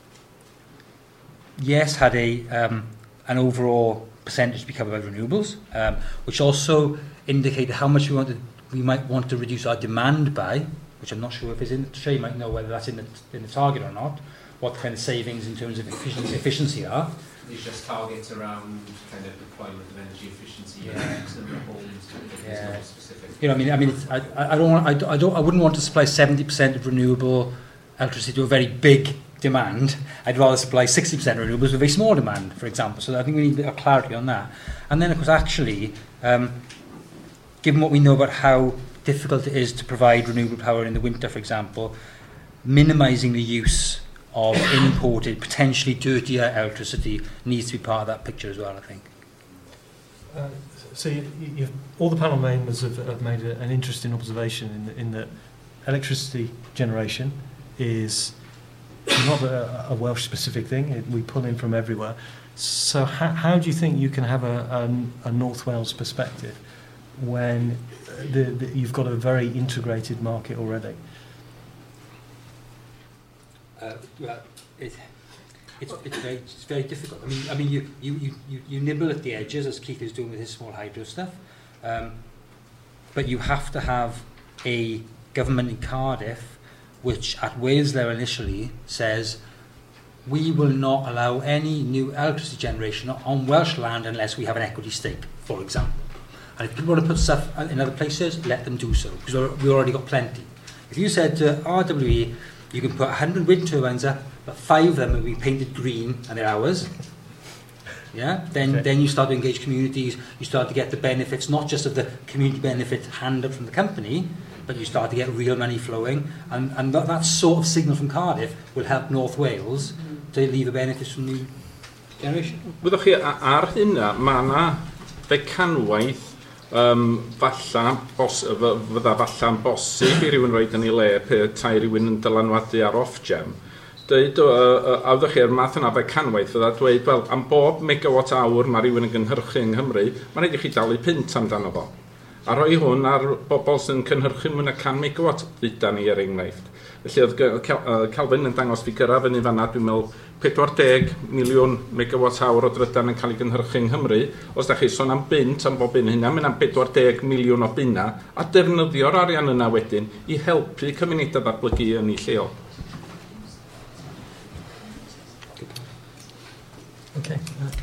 yes, had a um, an overall percentage to be covered by renewables, um, which also indicated how much we want to, we might want to reduce our demand by, which I'm not sure if it's in. Sure, you might know whether that's in the in the target or not. What kind of savings in terms of efficiency, efficiency are. There's just targets around kind of deployment of energy efficiency, yeah. X number of homes, yeah. Not specific. You know, I mean, I mean, it's, I, I don't, want, I, I don't, I wouldn't want to supply seventy percent of renewable electricity to a very big demand. I'd rather supply sixty percent of renewables with a very small demand, for example. So I think we need a bit of clarity on that. And then, of course, actually, um, given what we know about how difficult it is to provide renewable power in the winter, for example, minimising the use of imported, potentially dirtier electricity needs to be part of that picture as well, I think. Uh, so you, you've, all the panel members have, have made a, an interesting observation in, in that electricity generation is not a, a Welsh-specific thing. It, we pull in from everywhere. So how, how do you think you can have a, a, a North Wales perspective when the, the, you've got a very integrated market already? Uh, well, it, it's, it's, very, it's very difficult. I mean, I mean, you, you, you, you nibble at the edges, as Keith is doing with his small hydro stuff, um, but you have to have a government in Cardiff which, at Wales level initially, says we will not allow any new electricity generation on Welsh land unless we have an equity stake, for example. And if people want to put stuff in other places, let them do so, because we've already got plenty. If you said to R W E, you can put one hundred wind turbines up, but five of them will be painted green and they're ours, yeah? Then, okay. then you start to engage communities, you start to get the benefits, not just of the community benefit handed from the company, but you start to get real money flowing, and, and that, that sort of signal from Cardiff will help North Wales to leave the benefits from new generation. Fyddwch chi ar hynna, mae yna becanwaith um, falla, bos, fydda falla'n bosib i rywun roed yn ei le pe tai rywun yn dylanwadu ar off-gem. Dweud, uh, a fyddwch chi'r math yna becanwaith fydda dweud, wel, am bob megawatt awr mae rywun yn gynhyrchu yng Nghymru, mae'n rhaid i chi dalu pint amdano fo. A rhoi hwn ar bobl sy'n cynhyrchu mwy na can megawatt ddyda ni er enghraifft. Felly oedd Calvin yn dangos fi gyrra fyny fanna, dwi'n meddwl pedwar deg miliwn megawatt awr o drydan yn cael ei gynhyrchu yng Nghymru. Os da chi sôn am bint am bob un hynna, mae'n am pedwar deg miliwn o bunna, a defnyddio'r arian yna wedyn i helpu cymunedau ddatblygu yn ei lleol. Okay.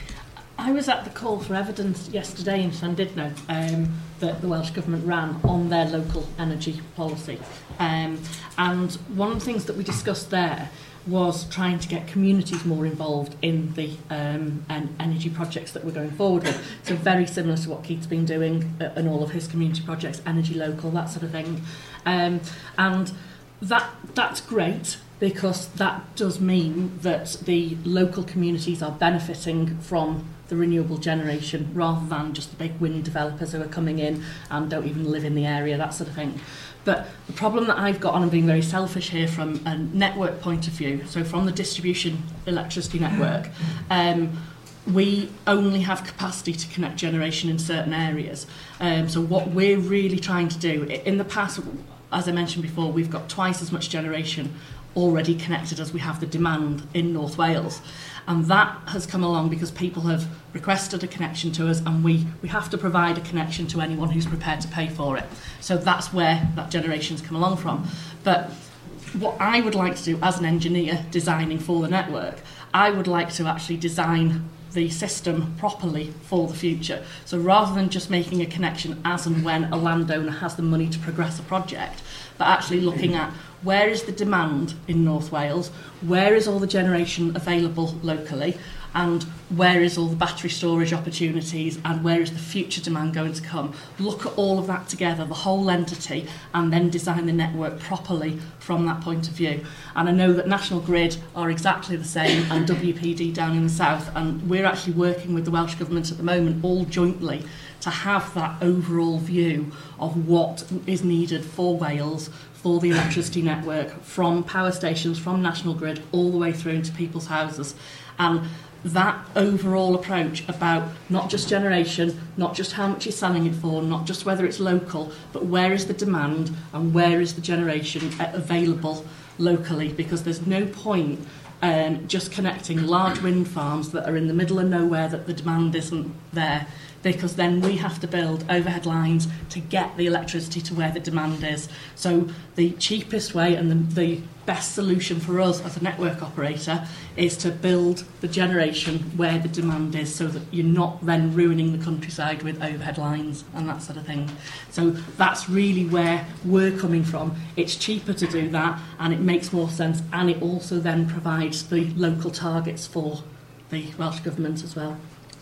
I was at the call for evidence yesterday in Llandudno um, that the Welsh Government ran on their local energy policy. Um, and one of the things that we discussed there was trying to get communities more involved in the um, en energy projects that we're going forward with. So very similar to what Keith's been doing uh, and all of his community projects, Energy Local, that sort of thing. Um, and that that's great, because that does mean that the local communities are benefiting from the renewable generation rather than just the big wind developers who are coming in and don't even live in the area, that sort of thing. But the problem that I've got, and I'm being very selfish here from a network point of view, so from the distribution electricity network, um, we only have capacity to connect generation in certain areas. Um, so what we're really trying to do, in the past, as I mentioned before, we've got twice as much generation already connected as we have the demand in North Wales. And that has come along because people have requested a connection to us, and we, we have to provide a connection to anyone who's prepared to pay for it. So that's where that generation's come along from. But what I would like to do as an engineer designing for the network, I would like to actually design the system properly for the future. So rather than just making a connection as and when a landowner has the money to progress a project, but actually looking at where is the demand in North Wales, where is all the generation available locally, and where is all the battery storage opportunities, and where is the future demand going to come. Look at all of that together, the whole entity, and then design the network properly from that point of view. And I know that National Grid are exactly the same, and W P D down in the south, and we're actually working with the Welsh Government at the moment, all jointly, to have that overall view of what is needed for Wales, for the electricity network, from power stations, from National Grid, all the way through into people's houses. And that overall approach about not just generation, not just how much you're selling it for, not just whether it's local, but where is the demand and where is the generation available locally, because there's no point um, just connecting large wind farms that are in the middle of nowhere that the demand isn't there, because then we have to build overhead lines to get the electricity to where the demand is. So the cheapest way and the, the best solution for us as a network operator is to build the generation where the demand is, so that you're not then ruining the countryside with overhead lines and that sort of thing. So that's really where we're coming from. It's cheaper to do that, and it makes more sense, and it also then provides the local targets for the Welsh Government as well.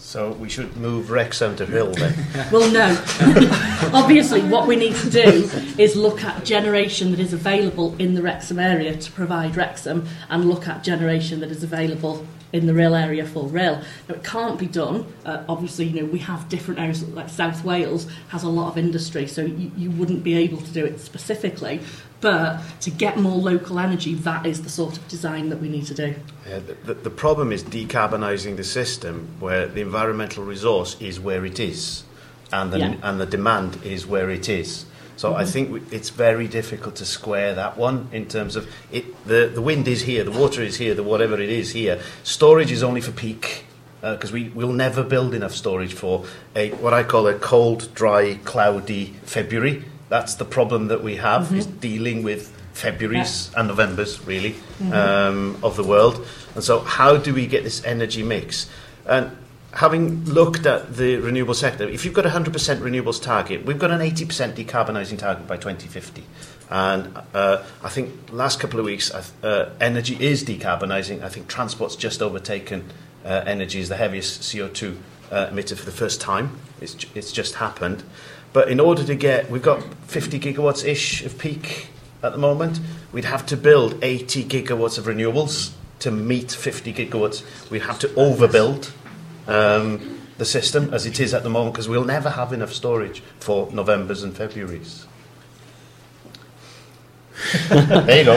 So we should move Wrexham to Rhyl then. Well, no. Obviously, what we need to do is look at generation that is available in the Wrexham area to provide Wrexham, and look at generation that is available in the Rhyl area for Rhyl. Now, it can't be done. Uh, obviously, you know, we have different areas, like South Wales has a lot of industry, so you, you wouldn't be able to do it specifically. But to get more local energy, that is the sort of design that we need to do. Yeah, the, the problem is decarbonising the system where the environmental resource is where it is, and the, Yeah. and the demand is where it is. So I think we, it's very difficult to square that one in terms of it. The, the wind is here, the water is here, the whatever it is here. Storage is only for peak, because uh, we will never build enough storage for a what I call a cold, dry, cloudy February. That's the problem that we have, mm-hmm. is dealing with Februaries yeah. and Novembers, really, mm-hmm. um, of the world. And so how do we get this energy mix? And having looked at the renewable sector, if you've got a one hundred percent renewables target, we've got an eighty percent decarbonising target by twenty fifty. And uh, I think last couple of weeks, uh, energy is decarbonising. I think transport's just overtaken uh, energy as the heaviest C O two uh, emitter for the first time. It's, it's just happened. But in order to get, we've got fifty gigawatts-ish of peak at the moment. We'd have to build eighty gigawatts of renewables to meet fifty gigawatts. We'd have to overbuild um, the system as it is at the moment, because we'll never have enough storage for Novembers and Februaries. There you go.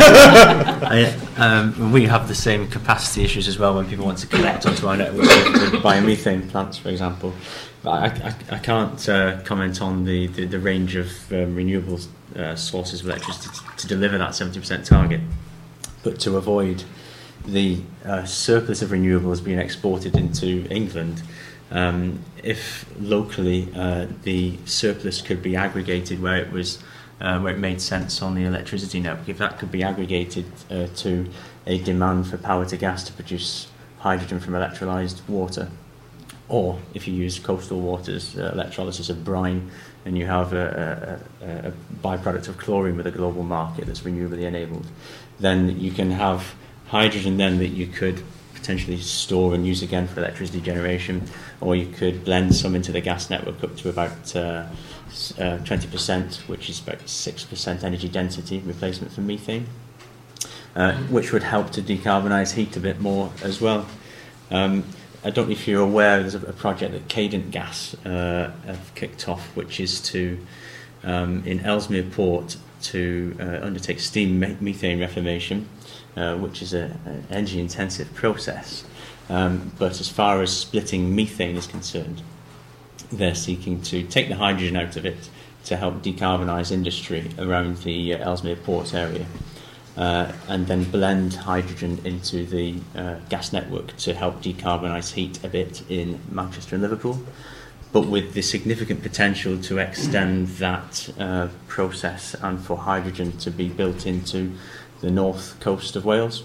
I, um, we have the same capacity issues as well when people want to connect onto our network with, with biomethane plants, for example. But I, I, I can't uh, comment on the, the, the range of um, renewable uh, sources of electricity to, to deliver that seventy percent target. But to avoid the uh, surplus of renewables being exported into England, um, if locally uh, the surplus could be aggregated where it was Uh, where it made sense on the electricity network, if that could be aggregated uh, to a demand for power to gas to produce hydrogen from electrolysed water, or if you use coastal waters, uh, electrolysis of brine, and you have a, a, a byproduct of chlorine with a global market that's renewably enabled, then you can have hydrogen then that you could potentially store and use again for electricity generation, or you could blend some into the gas network up to about uh, Uh, twenty percent, which is about six percent energy density replacement for methane, uh, which would help to decarbonise heat a bit more as well. Um, I don't know if you're aware, there's a, a project that Cadent Gas uh, have kicked off, which is to, um, in Ellesmere Port, to uh, undertake steam me- methane reformation, uh, which is an energy-intensive process. Um, but as far as splitting methane is concerned, they're seeking to take the hydrogen out of it to help decarbonise industry around the uh, Ellesmere Port area, uh, and then blend hydrogen into the uh, gas network to help decarbonise heat a bit in Manchester and Liverpool, but with the significant potential to extend that uh, process and for hydrogen to be built into the north coast of Wales.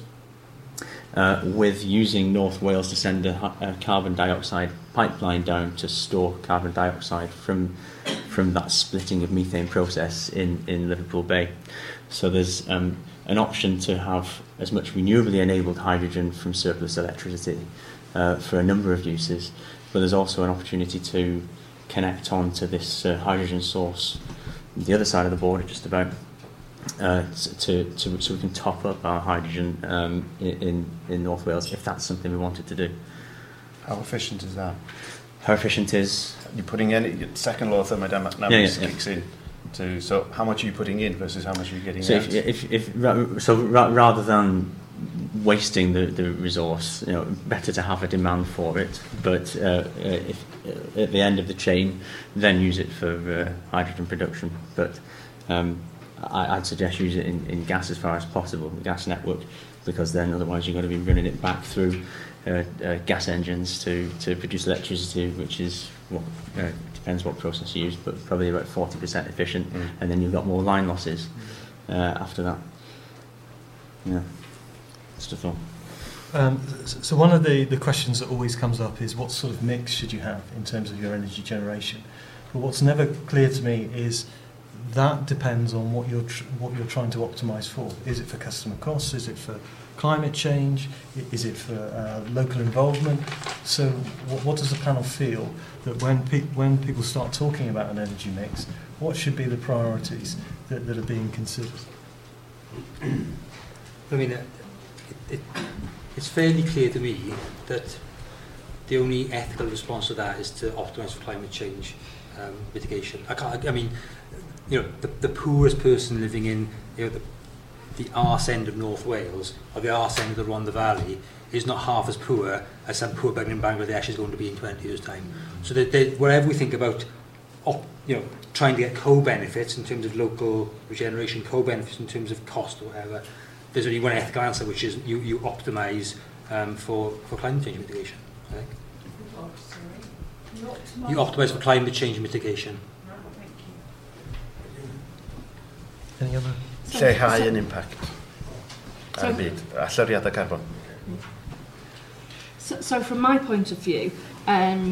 Uh, with using North Wales to send a, a carbon dioxide pipeline down to store carbon dioxide from from that splitting of methane process in, in Liverpool Bay. So there's um, an option to have as much renewably enabled hydrogen from surplus electricity uh, for a number of uses, but there's also an opportunity to connect on to this uh, hydrogen source the other side of the border just about, Uh, to, to, so we can top up our hydrogen um, in, in North Wales, if that's something we wanted to do. How efficient is that? How efficient is... You're putting in, second law of thermodynamics yeah, yeah, kicks yeah. in. To, so how much are you putting in versus how much are you getting so out? If, if, if, so ra- rather than wasting the, the resource, you know, better to have a demand for it, but uh, uh, if, uh, at the end of the chain, then use it for uh, hydrogen production. But um, I, I'd suggest use it in, in gas as far as possible, the gas network, because then otherwise you're going to be running it back through uh, uh, gas engines to, to produce electricity, which is, what uh, depends what process you use, but probably about forty percent efficient, mm. and then you've got more line losses uh, after that. Yeah, just a thought. Um, so one of the, the questions that always comes up is what sort of mix should you have in terms of your energy generation? But what's never clear to me is that depends on what you're tr- what you're trying to optimise for. Is it for customer costs? Is it for climate change? Is it for uh, local involvement? so what, what does the panel feel that when, pe when people start talking about an energy mix, what should be the priorities that, that are being considered? I mean, it, it, it's fairly clear to me that the only ethical response to that is to optimise for climate change um, mitigation. I can't. I mean, you know, the, the poorest person living in, you know, the, the arse end of North Wales or the arse end of the Rhondda Valley is not half as poor as some poor beggar in Bangladesh is going to be in twenty years' time. So that, that wherever we think about, op, you know, trying to get co-benefits in terms of local regeneration, co-benefits in terms of cost or whatever, there's only one ethical answer, which is you, you optimise um, for, for climate change mitigation, I think. Oh, sorry. Not You optimise for climate change mitigation. No, thank you. Any other? Lleihau yn impact So- ar y byd, allyriadau carbon. So, so from my point of view, um,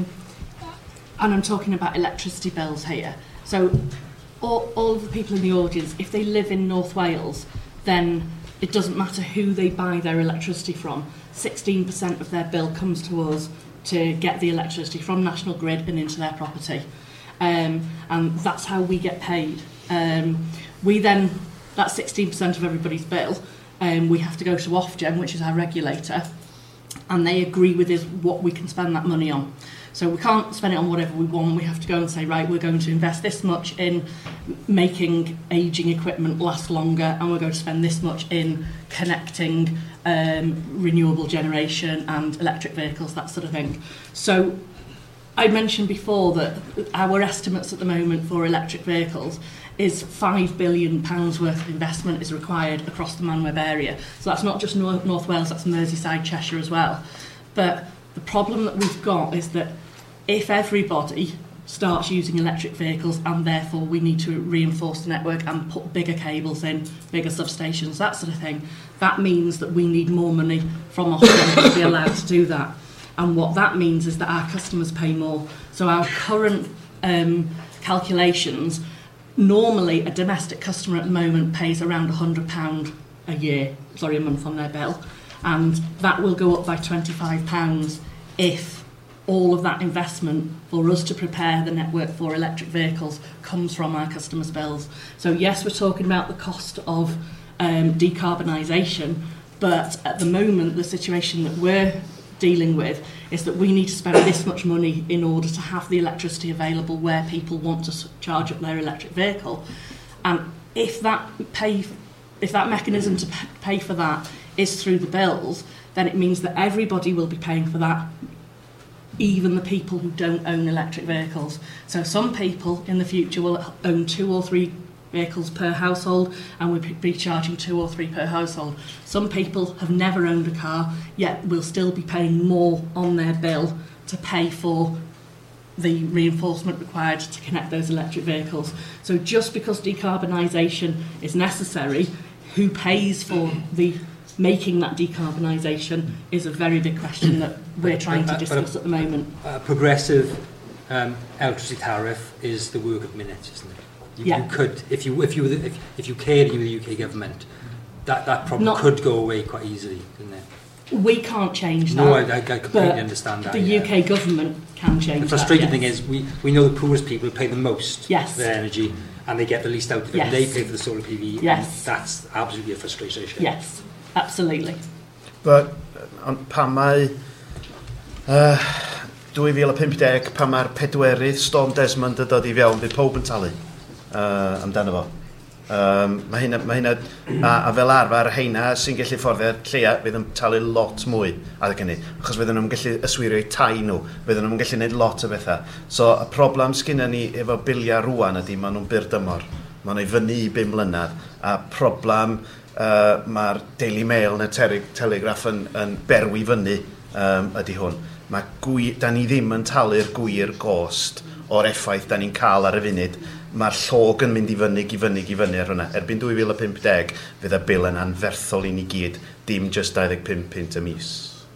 and I'm talking about electricity bills here, so all, all of the people in the audience, if they live in North Wales, then it doesn't matter who they buy their electricity from. sixteen percent of their bill comes to us to get the electricity from National Grid and into their property. Um, and that's how we get paid. Um, we then, that's sixteen percent of everybody's bill, um, we have to go to Ofgem, which is our regulator, and they agree with us what we can spend that money on. So we can't spend it on whatever we want. We have to go and say, right, we're going to invest this much in making ageing equipment last longer, and we're going to spend this much in connecting um, renewable generation and electric vehicles, that sort of thing. So I mentioned before that our estimates at the moment for electric vehicles is five billion pounds worth of investment is required across the Manweb area. So that's not just North, North Wales, that's Merseyside, Cheshire as well. But the problem that we've got is that if everybody starts using electric vehicles, and therefore we need to reinforce the network and put bigger cables in, bigger substations, that sort of thing, that means that we need more money from Ofgem to be allowed to do that. And what that means is that our customers pay more. So our current um, calculations, normally a domestic customer at the moment pays around one hundred pounds a year, sorry, a month on their bill. And that will go up by twenty-five pounds if all of that investment for us to prepare the network for electric vehicles comes from our customers' bills. So yes, we're talking about the cost of um, decarbonisation, but at the moment the situation that we're dealing with is that we need to spend this much money in order to have the electricity available where people want to charge up their electric vehicle. And if that pay, if that mechanism to pay for that is through the bills, then it means that everybody will be paying for that, even the people who don't own electric vehicles. So some people in the future will own two or three vehicles per household, and we'll be charging two or three per household. Some people have never owned a car, yet will still be paying more on their bill to pay for the reinforcement required to connect those electric vehicles. So just because decarbonisation is necessary, who pays for the making that decarbonisation is a very big question that we're trying to discuss at the moment. A progressive um, electricity tariff is the work of minutes, isn't it? You, Yeah. you could, if you if you were the, if, if you cared, you were the U K government, that that problem Not- could go away quite easily, couldn't it? We can't change that. No, I, I completely but understand that. The yeah. U K government can change The frustrating that, thing yes. is we, we know the poorest people pay the most Yes. for their energy, and they get the least out of it. Yes. And they pay for the solar P V. Yes. And that's absolutely a frustration. Yes, absolutely. But, ond pan mae uh, dwy fil a pumdeg, pan mae'r pedwerydd Storm Desmond yn dod i fewn, bydd pob yn talu uh, amdano fo. Um, mae hynna, mae hynna, a, a fel arfer, heina sy'n gallu fforddio lleia fydd yn talu lot mwy adeg hynny, achos fydden nhw'n gallu yswirio i tai nhw, fydden nhw'n gallu gwneud lot o bethau. So, y problem sgynna ni efo biliau rwan ydy, maen nhw'n byr dymor. Maen nhw i fyny i bum mlynedd, a problem uh, mae'r Daily Mail neu Telegraph yn, yn berwi fyny um, ydy hwn. Mae gwy, da ni ddim yn talu'r gwir gost o'r effaith da ni'n cael ar y funud. Mae'r llog yn mynd i fyny, i fyny, i fyny ar hwnna. Erbyn dwy fil a pumdeg, fydd y bil yn anferthol i ni gyd, dim just dau ddeg pump punt y mis.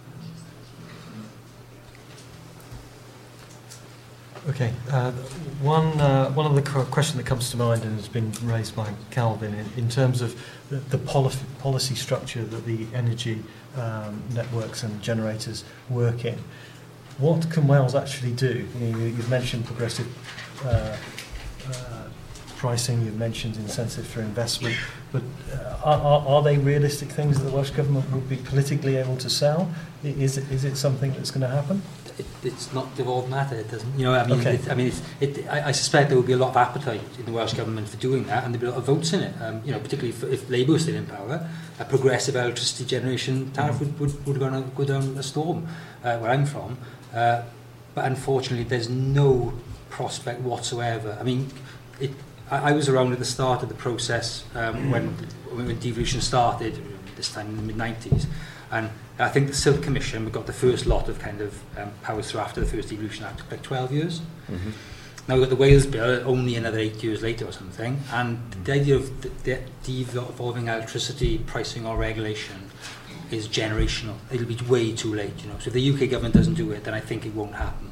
Okay, uh, one, uh, one of the question that comes to mind and has been raised by Calvin in, in terms of the, the policy, policy structure that the energy um, networks and generators work in. what can Wales actually do? You know, you've mentioned progressive uh, uh, pricing, you've mentioned incentive for investment, but uh, are, are they realistic things that the Welsh Government would be politically able to sell? Is it, is it something that's going to happen? It, it's not devolved matter. It doesn't. You know, I mean, Okay. it, I mean, it's, it, I, I suspect there will be a lot of appetite in the Welsh Government for doing that, and there'll be a lot of votes in it. Um, you know, particularly if, if Labour was still in power, a progressive electricity generation tariff would, would, would go, go down a storm uh, where I'm from. Uh, but unfortunately, there's no prospect whatsoever. I mean, it, I, I was around at the start of the process um, when when devolution started, this time in the mid nineties, and I think the Silk Commission, we got the first lot of kind of um, powers through after the first Devolution Act, took like twelve years. Mm-hmm. Now we've got the Wales Bill only another eight years later or something, and the idea of the, the devolving electricity pricing or regulation is generational. It'll be way too late, you know. So if the U K government doesn't do it, then I think it won't happen.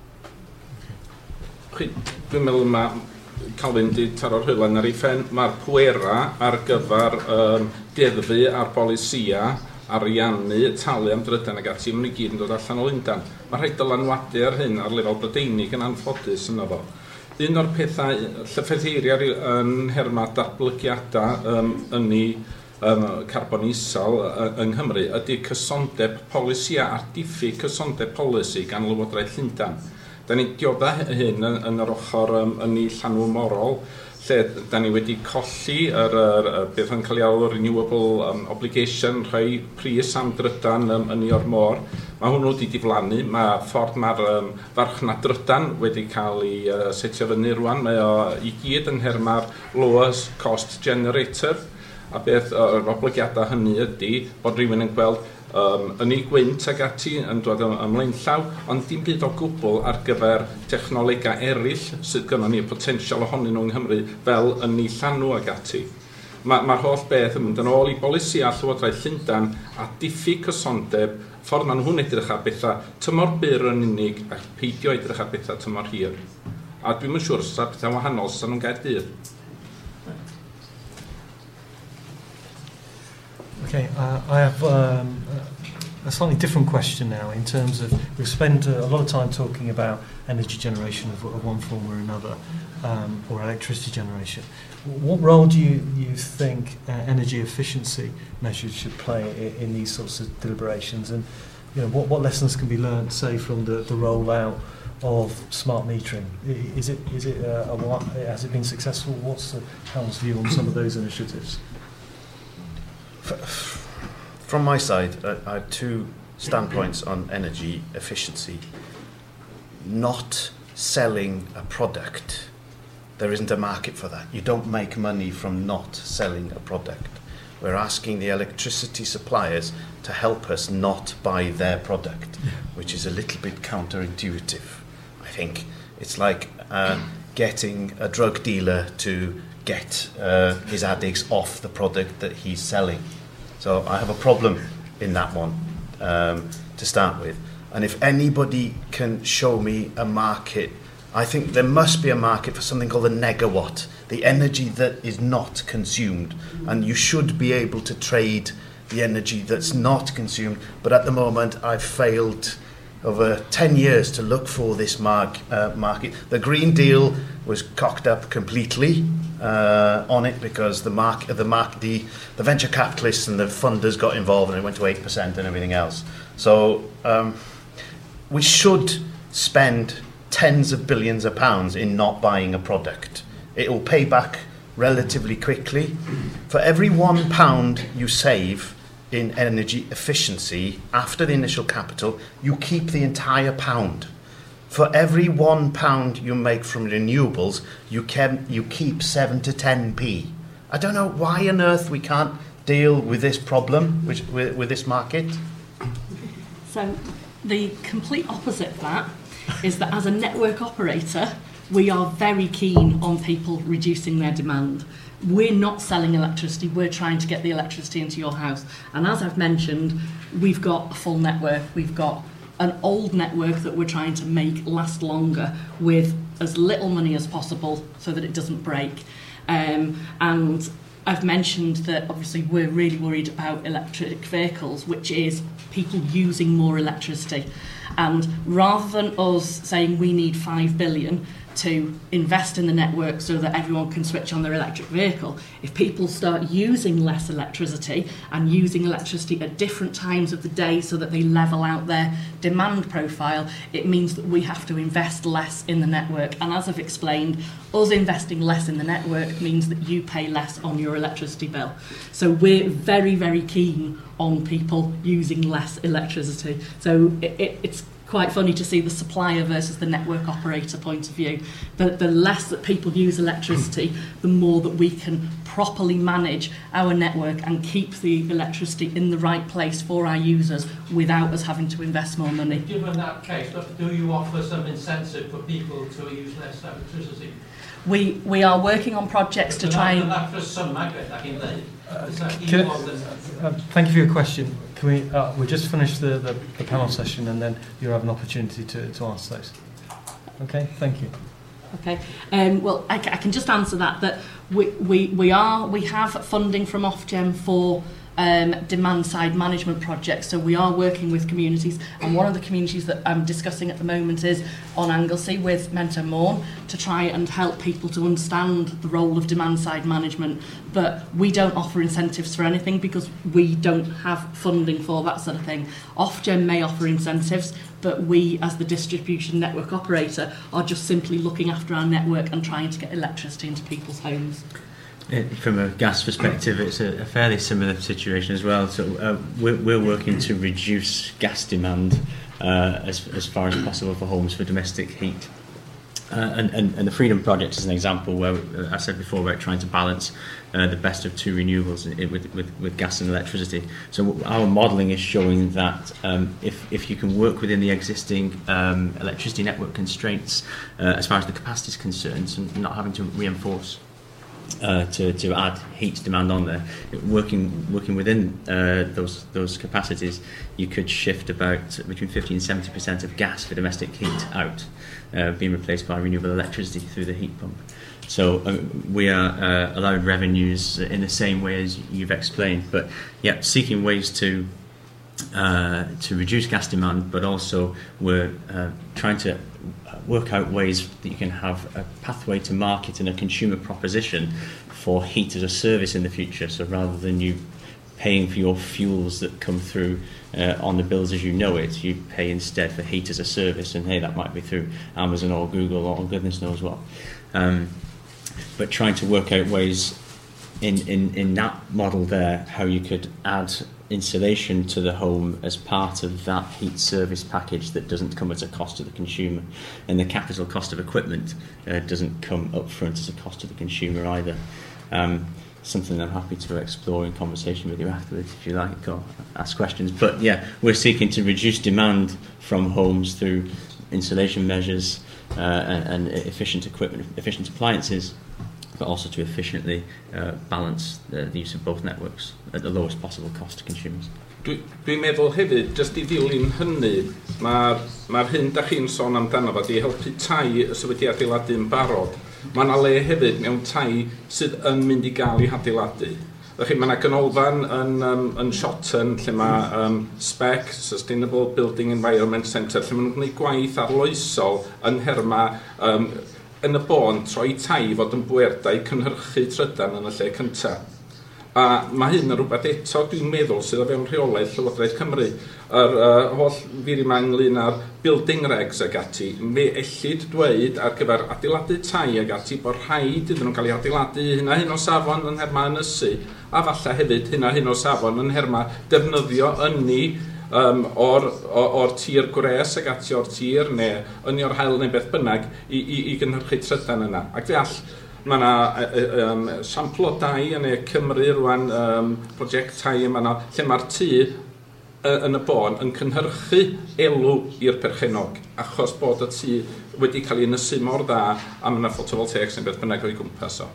Dwi'n meddwl mae Calvin wedi taro'r hwylan ar ei phen. Mae'r pwera ar gyfer um, deddfu a'r bolisia, ariannu, talu am drydan ag ati, mae'n i gyd yn dod allan o Lundan. Mae rhaid dylanwadu ar hyn ar lefel Brydeinig yn anffodus yno fo. Un o'r pethau, llyfrheiriau yn herma datblygiadau um, yn ei um, carbon isal uh, yng Nghymru ydy cysondeb polisia ar diffyg cysondeb polisi gan Lywodraeth Llundain. Da ni diodda hyn yn, yn yr ochr um, yn ei llanw morol, lle da ni wedi colli yr, yr, yr beth yn cael ei alw renewable um, obligation, rhoi pris am drydan um, yn ei o'r môr. Mae hwnnw wedi diflannu, mae ffordd mae'r um, farchnad drydan wedi cael ei uh, setio fyny rwan, mae o i gyd yn herma'r lowest cost generator, a beth yr uh, obligiadau hynny ydy bod rhywun yn gweld Um, yn ei gwynt ag ati yn dod ymlaen llaw, ond dim byd o gwbl ar gyfer technolegau eraill sydd gynnon ni y potensial ohonyn nhw yng Nghymru fel yn ei llanw ag ati. Mae'r ma holl beth yn mynd yn ôl i bolisi a Llywodraeth Llundain a diffyg cysondeb, ffordd maen nhw'n edrych ar bethau tymor byr yn unig a peidio edrych ar bethau tymor hir. A dwi'n yn siŵr sy'n bethau wahanol sy'n nhw'n Gaerdydd. Okay, uh, I have um, a slightly different question now in terms of, we've spent a lot of time talking about energy generation of, of one form or another, um, or electricity generation. What role do you, you think uh, energy efficiency measures should play in, in these sorts of deliberations, and you know, what, what lessons can be learned, say, from the, the rollout of smart metering? Is it, is it, uh, a, has it been successful? What's the Council's view on some of those initiatives? From my side, I have two standpoints on energy efficiency. Not selling a product, there isn't a market for that. You don't make money from not selling a product. We're asking the electricity suppliers to help us not buy their product, which is a little bit counterintuitive, I think. It's like uh, getting a drug dealer to get uh, his addicts off the product that he's selling. So I have a problem in that one um, to start with. And if anybody can show me a market, I think there must be a market for something called a negawatt, the energy that is not consumed. And you should be able to trade the energy that's not consumed. But at the moment, I've failed over ten years to look for this mark, uh, market. The Green Deal was cocked up completely uh, on it because the, mark, the, mark, the, the venture capitalists and the funders got involved and it went to eight percent and everything else. So um, we should spend tens of billions of pounds in not buying a product. It will pay back relatively quickly. For every one pound you save in energy efficiency after the initial capital, you keep the entire pound. For every one pound you make from renewables, you, can, you keep seven to ten p. I don't know why on earth we can't deal with this problem, which, with, with this market. So the complete opposite of that is that as a network operator, we are very keen on people reducing their demand. We're not selling electricity, we're trying to get the electricity into your house. And as I've mentioned, we've got a full network, we've got an old network that we're trying to make last longer with as little money as possible so that it doesn't break. Um, and I've mentioned that obviously we're really worried about electric vehicles, which is people using more electricity. And rather than us saying we need five billion to invest in the network so that everyone can switch on their electric vehicle, if people start using less electricity and using electricity at different times of the day so that they level out their demand profile, it means that we have to invest less in the network. And as I've explained, us investing less in the network means that you pay less on your electricity bill. So we're very, very keen on people using less electricity. So it, it, it's quite funny to see the supplier versus the network operator point of view. The, the less that people use electricity, the more that we can properly manage our network and keep the electricity in the right place for our users without us having to invest more money. Given that case, do you offer some incentive for people to use less electricity? We, we are working on projects to try and... Uh, can, uh, thank you for your question. Can we, uh, we just finished the, the, the panel session and then you'll have an opportunity to, to answer those. Okay, thank you. Okay, um, well, I, I can just answer that, that we, we, we, are, we have funding from Ofgem for um, demand-side management projects, so we are working with communities, and one of the communities that I'm discussing at the moment is on Anglesey with Mento Morn to try and help people to understand the role of demand-side management, but we don't offer incentives for anything because we don't have funding for that sort of thing. Ofgem may offer incentives, but we, as the distribution network operator, are just simply looking after our network and trying to get electricity into people's homes. It, from a gas perspective, it's a, a fairly similar situation as well. So uh, we're, we're working to reduce gas demand uh, as, as far as possible for homes for domestic heat. Uh, and, and, and the Freedom Project is an example where, uh, I said before, we're trying to balance uh, the best of two renewables in, with, with, with gas and electricity. So our modelling is showing that um, if, if you can work within the existing um, electricity network constraints uh, as far as the capacity is concerned, so not having to reinforce Uh, to, to add heat demand on there, working working within uh, those those capacities, you could shift about between fifty and seventy percent of gas for domestic heat out, uh, being replaced by renewable electricity through the heat pump. So uh, we are uh, allowed revenues in the same way as you've explained, but yeah, seeking ways to uh, to reduce gas demand, but also we're uh, trying to work out ways that you can have a pathway to market and a consumer proposition for heat as a service in the future. So rather than you paying for your fuels that come through uh, on the bills as you know it, you pay instead for heat as a service, and hey, that might be through Amazon or Google or goodness knows what. Um, but trying to work out ways in, in, in that model there, how you could add insulation to the home as part of that heat service package that doesn't come at a cost to the consumer, and the capital cost of equipment uh, doesn't come up front as a cost to the consumer either. Um, something I'm happy to explore in conversation with you afterwards if you like, or ask questions. But yeah, we're seeking to reduce demand from homes through insulation measures uh, and, and efficient equipment, efficient appliances, but also to efficiently uh, balance the, the use of both networks at the lowest possible cost to consumers. Dwi'n dwi meddwl hefyd, jyst i ddilyn hynny, mae'r ma hyn da chi'n sôn amdano fo, di helpu tai sydd wedi adeiladu yn barod. Mae yna le hefyd mewn tai sydd yn mynd i gael ei adeiladu. Mae yna ganolfan yn, um, yn Shotton, lle mae um, S P E C, Sustainable Building Environment Centre, lle maen nhw'n gwneud gwaith arloesol yn Herma, um, yn y bôn troi tai fod yn bwerdau cynhyrchu trydan yn y lle cyntaf. A mae hyn yn rhywbeth eto dwi'n meddwl sydd o fewn rheolaeth Llywodraeth Cymru. Yr uh, holl firi yma ynglyn â'r building regs ag ati, me ellid dweud ar gyfer adeiladu tai ag ati bod rhaid iddyn nhw'n cael ei adeiladu hynna hyn o safon yn Herma Ynysu, a falle hefyd hynna hyn o safon yn Herma defnyddio ynni um, o'r, o'r tir gwres ag ati o'r tir, neu ynni o'r hael neu beth bynnag i, i, i gynhyrchu trydan yna. Ac fe all mae yna um, sampl o dai yn y Cymru rwan, um, prosiect tai yma yna, lle mae'r tŷ uh, yn y bôn yn cynhyrchu elw i'r perchenog, achos bod y tŷ wedi cael ei ynysu mor dda a mae yna photovoltaics neu beth bynnag o'i gwmpas o.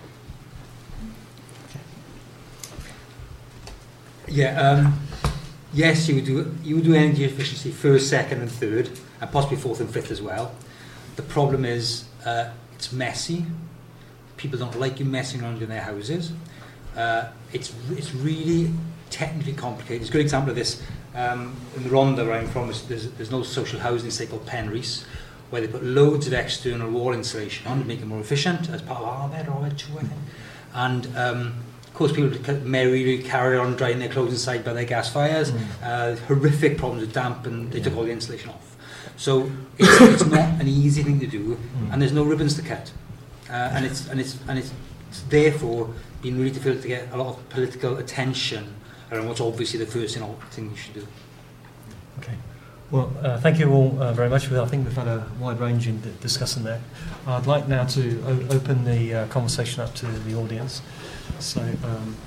Yeah, um, yes, you would do you would do energy efficiency first, second, and third, and possibly fourth and fifth as well. The problem is uh, it's messy. People don't like you messing around in their houses. Uh, it's, it's really technically complicated. It's a good example of this. Um, in the Rhondda where I'm from, there's, there's no social housing estate called Penrhys, where they put loads of external wall insulation on to make it more efficient as part of Arbed or Arbed two, I think. And um, of course, people merrily carry on drying their clothes inside by their gas fires. Mm. Uh, horrific problems with damp, and they yeah. took all the insulation off. So it's, it's not an easy thing to do, mm. and there's no ribbons to cut. Uh, and it's and it's and it's, it's therefore been really difficult to get a lot of political attention around what's obviously the first thing you should do. Okay. Well, uh, thank you all uh, very much. I think we've had a wide range in discussing there. I'd like now to o open the uh, conversation up to the audience. So, um,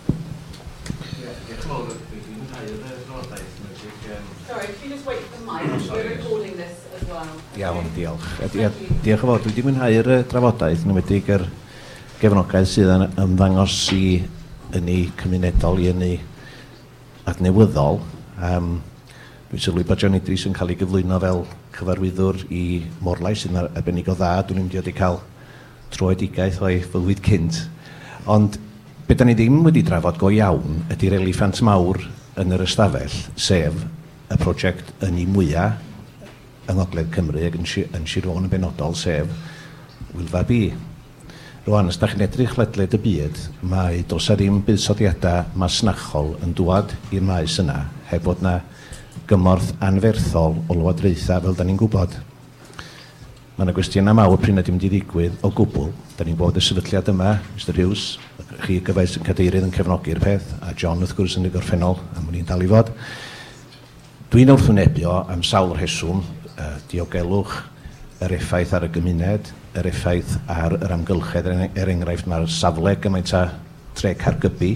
sorry, can you just wait for the mic? We're recording this as well. Iawn, diolch. Diolch yn fawr. Dwi wedi mwynhau'r drafodaeth yn ymwedig yr gefnogaeth sydd yn ymddangos i yn ei cymunedol i yn ei adnewyddol. Um, Dwi'n sylwi bod John Idris yn cael ei gyflwyno fel cyfarwyddwr i Morlai sy'n arbennig o dda. Dwi'n mynd i wedi cael troedigaeth o'i fywyd cynt. Ond be da ni ddim wedi drafod go iawn ydy'r eliffant mawr yn yr ystafell, sef y prosiect yn ei mwyaf yng Ngogledd Cymru ac yn, yn Sir Fôn yn benodol, sef Wylfa B. Rwan, os da chi'n edrych ledled y byd, mae dos a ddim buddsoddiadau masnachol yn dŵad i'r maes yna, heb bod na gymorth anferthol o lywodraethau fel da ni'n gwybod. Mae yna gwestiynau mawr pryd na dim wedi ddigwydd o gwbl. Da ni'n bod y sefydliad yma, Mister Hughes, chi gyfais yn cadeirydd yn cefnogi'r peth, a John wrth gwrs yn y gorffennol, a mwyn i'n dal i fod. Dwi'n wrthwynebio am sawl rheswm, uh, diogelwch, yr effaith ar y gymuned, yr effaith ar yr amgylchedd, er enghraifft mae'r safle gymaint a tre Caergybi.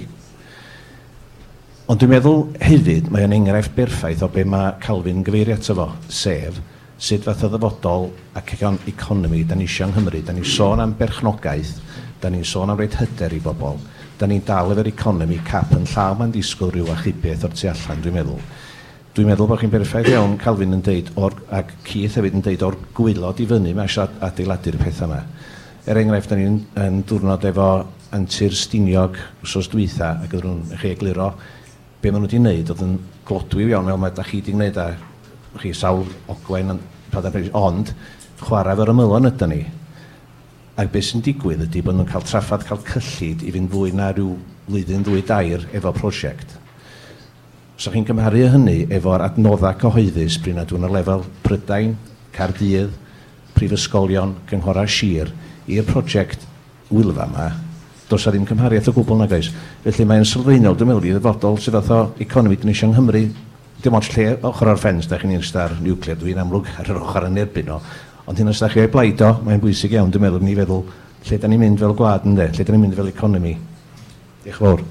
Ond dwi'n meddwl hefyd mae o'n enghraifft berffaith o be mae Calvin gyfeirio ato fo, sef sut fath o ddyfodol ac economi da ni eisiau yng Nghymru. Da ni'n sôn am berchnogaeth, da ni'n sôn am reid hyder i bobl, da ni'n dal efo'r economi cap yn llaw ma'n disgwyl rhyw achubiaeth o'r tu allan, dwi'n meddwl. Dwi'n meddwl bod chi'n berffaith iawn, Calvin yn deud, or, ac Keith hefyd yn deud, o'r gwylod i fyny, mae eisiau adeiladu'r pethau yma. Er enghraifft, da ni'n diwrnod efo Antur Stiniog, wsos dwytha, ac ydyn nhw'n chi egluro, be maen nhw wedi wneud, oedd yn glodwyw iawn, fel mae da chi wedi gwneud a chi sawl ogwen, ond chwarae fo'r ymylon ydyn ni. Ac beth sy'n digwydd ydy bod nhw'n cael traffath, cael cyllid i fynd fwy na rhyw flwyddyn ddwy dair efo prosiect. So chi'n cymharu hynny efo'r adnoddau cyhoeddus bryd nad yw'n y lefel Prydain, Caerdydd, Prifysgolion, Cynghora Sir, i'r prosiect Wylfa yma, does a ddim cymhariaeth o gwbl nag oes. Felly mae'n sylfaenol, dwi'n meddwl, i ddyfodol sydd fath o economi dyn ni eisiau yng Nghymru, dim ond lle ochr o'r ffens, da chi'n un star nuclear, dwi'n amlwg ar yr ochr yn erbyn o. Ond hyn os da chi o'i blaid o, mae'n bwysig iawn, dwi'n meddwl, ni feddwl, lle da ni'n mynd fel gwlad yn de, lle da ni'n mynd fel economi. Diolch fawr.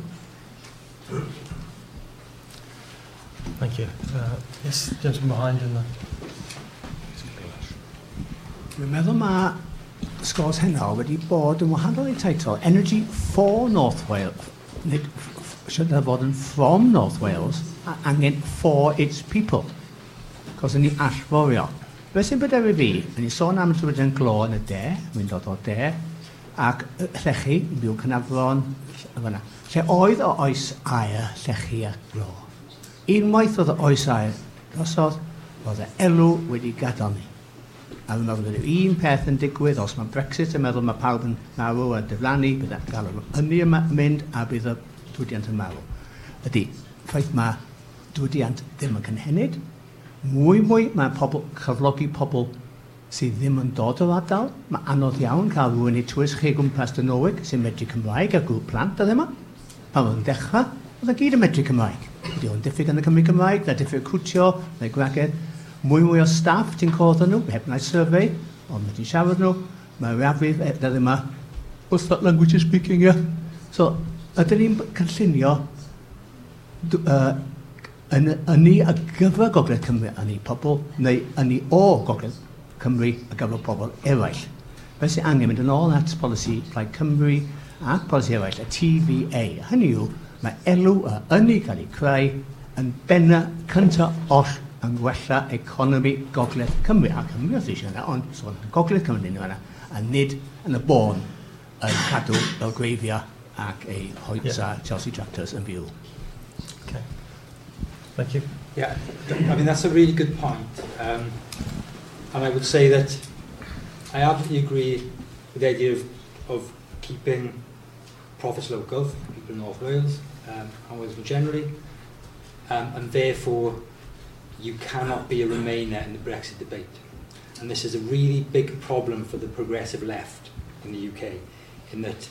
Thank you. Uh, yes, gentleman behind in the... Dwi'n meddwl mae sgwrs heno wedi bod yn wahanol i teitl Energy for North Wales. Nid sydd wedi bod yn from North Wales a angen for its people. Cos yn ni allforio. Be sy'n byder i fi, yn ni sôn am Trywydd Glo yn y de, mynd dod o de, ac Llechi, byw Cynafron, lle oedd o oes air Llechi a Glo. Unwaith oedd o oes air, drosodd, oedd e elw wedi gadael ni. A dwi'n meddwl bod un peth yn digwydd, os mae Brexit yn meddwl mae pawb yn marw a diflannu, bydd e'n gael hynny yma mynd a bydd y diwydiant yn marw. Ydy, ffaith mae diwydiant ddim yn cynhenid, mwy mwy mae pobl, cyflogi pobl sydd ddim yn dod o'r ardal, mae anodd iawn cael rhywun i twys chi gwmpas dyn Norwig sy'n medru Cymraeg a grŵp plant a ddim. Pan oedd yn dechrau, oedd yn gyd yn medru Cymraeg. Ydy o'n diffyg yn y Cymru Cymraeg, na diffyg cwtio, neu gwragedd. Mwy mwy o staff ti'n cwrdd nhw, heb wneud survey, ond mae ti'n siarad nhw, mae rafydd edrych yma, what's that language you're speaking, yeah? So, ydyn ni'n cynllunio uh, yn ni a gyfer Gogledd Cymru yn ni pobl, neu yn ni o Gogledd Cymru a gyfer pobl eraill. Fe sy'n angen mynd yn ôl at polisi Plaid Cymru a polisi eraill, y T V A. Hynny yw, mae elw y yn ni cael ei creu yn benna cyntaf oll yn gwella economi Gogledd Cymru, a Cymru oedd eisiau yna, ond so, Gogledd Cymru nhw yna, a nid yn y bôn yn cadw fel greifio ac ei hoitsa yeah. Chelsea Tractors yn fyw. Okay. Thank you. Yeah, I mean, that's a really good point. Um, and I would say that I absolutely agree with the idea of, of keeping profits local for people in North Wales um, and Wales generally. Um, and therefore, you cannot be a Remainer in the Brexit debate. And this is a really big problem for the progressive left in the U K, in that,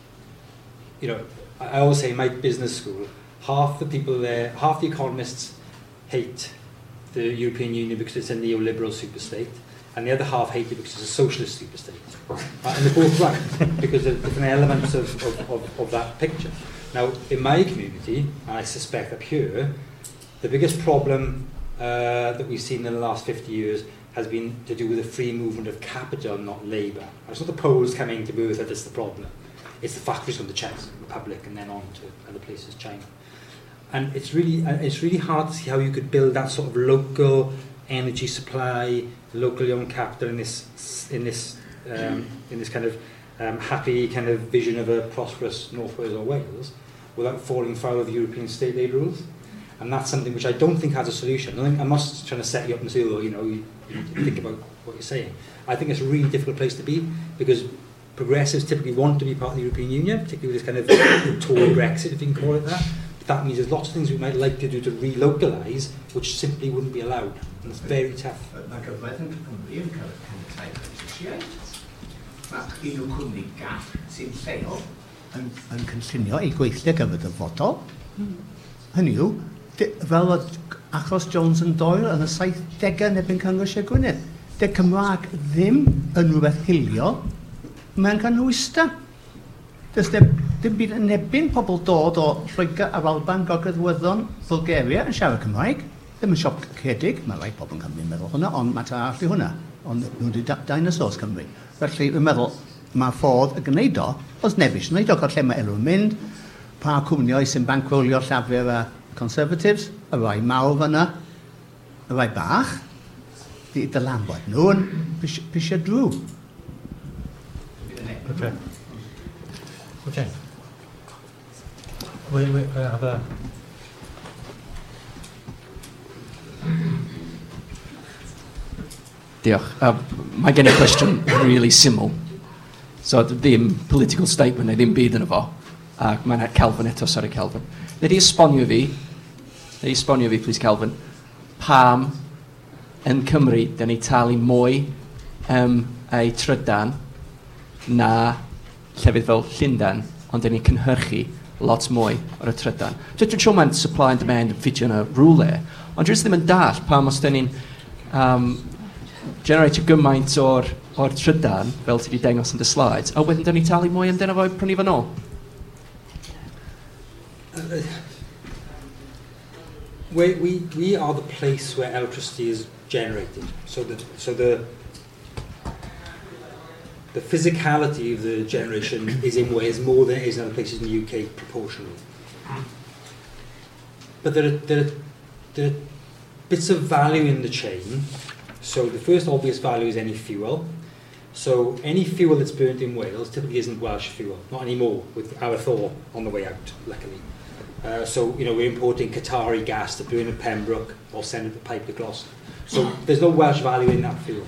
you know, I always say in my business school, half the people there, half the economists hate the European Union because it's a neoliberal superstate, and the other half hate it because it's a socialist superstate. Uh, and they're both right, because there are different elements of, of, of, of that picture. Now, in my community, and I suspect up here, the biggest problem uh, that we've seen in the last fifty years has been to do with the free movement of capital, not labour. It's not the Poles coming to Bertha that's the problem. It's the factories from the Czech Republic and then on to other places, China. And it's really, it's really hard to see how you could build that sort of local energy supply, locally owned capital in this, in this, um, in this kind of um, happy kind of vision of a prosperous North Wales or Wales, without falling foul of European state aid rules. And that's something which I don't think has a solution. I think, I'm not trying to set you up and say, oh, you know, you, you think about what you're saying. I think it's a really difficult place to be, because progressives typically want to be part of the European Union, particularly with this kind of Tory Brexit, if you can call it that. But that means there's lots of things we might like to do to relocalise, which simply wouldn't be allowed. And it's very tough. Mae gyfraith yn Cymru yn cael caniatau beneficiaid. Mae un o cwmni gath sy'n lleol yn, yn cynllunio ei gweithio gyfer dyfodol. Hynny yw, fel achos Jones and Doyle yn y saithdegau yn ebyn Cyngor Sir Gwynedd, de Cymraeg ddim yn rhywbeth hilio, mae'n canhwysta. Does dim byd yn ebyn pobl dod o Lloegr ar Alban, Gogledd Iwerddon, Bulgaria yn siarad Cymraeg. Ddim yn siop cedig, mae rai pobl yn Cymru'n meddwl hwnna, ond mae ta allu hwnna. Ond nhw wedi dinosaurs Cymru. Felly, fi'n meddwl, mae ffordd y gwneud o, os nebys, wneud o gael lle mae elw'n mynd, pa cwmniau sy'n bankrolio llafur a Conservatives, y rai mawr fyna, y rai bach, di dylanwad nhw yn pisio drw. Okay. Okay. We, we have a... Diolch. Uh, mae gen i cwestiwn really syml. So, ddim political statement neu ddim byd yn efo. Ac mae'n Calvin eto, sorry Calvin. Nid i esbonio fi, nid i esbonio fi, please Calvin, pam yn Cymru, da ni talu mwy um, ei trydan na llefydd fel Llundain, ond da ni cynhyrchu lot mwy o'r y trydan. Dwi'n siŵr mae'n supply and demand yn ffitio yn y rwle, ond dwi'n ddim yn dall pam os da ni'n um, generate gymaint o'r, or trydan, fel ti wedi dangos yn dy slides, a wedyn da ni talu mwy amdano fo'i prynu fan ôl. Uh, we, we, we are the place where electricity is generated. So the, so the, the physicality of the generation is in Wales more than it is in other places in the U K proportionally. But there are, there are, there are bits of value in the chain. So the first obvious value is any fuel. So any fuel that's burnt in Wales typically isn't Welsh fuel, not anymore, with our Thor on the way out, luckily. Uh, so, you know, we're importing Qatari gas to burn in Pembroke or send it the pipe to Gloucester. So there's no Welsh value in that fuel.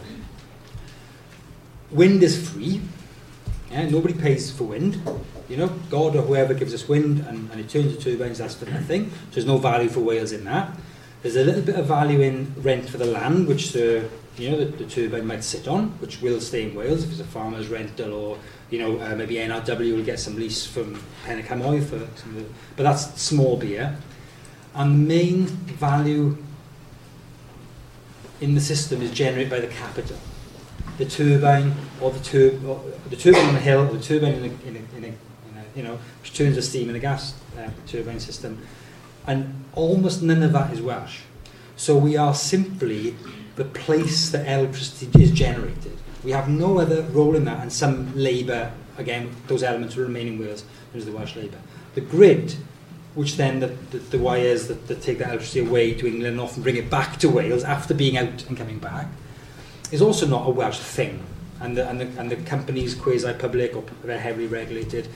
Wind is free. Yeah, nobody pays for wind. You know, God or whoever gives us wind and, and it turns the turbines, that's for nothing. So there's no value for Wales in that. There's a little bit of value in rent for the land, which the, you know, the, the turbine might sit on, which will stay in Wales if it's a farmer's rental, or, you know, uh, maybe N R W will get some lease from Pen y Cymoedd for some of the, but that's small beer. And the main value in the system is generated by the capital. The turbine, or the, tur or the turbine on the hill, or the turbine in a, in a, in a, in a you know, which turns the steam in a gas uh, turbine system. And almost none of that is Welsh. So we are simply the place that electricity is generated. We have no other role in that, and some labour, again, those elements will remain in Wales, there's the Welsh labour. The grid, which then the, the, the wires that, that take that electricity away to England and often bring it back to Wales after being out and coming back, is also not a Welsh thing. And the, and the, and the companies, quasi-public or they're heavily regulated,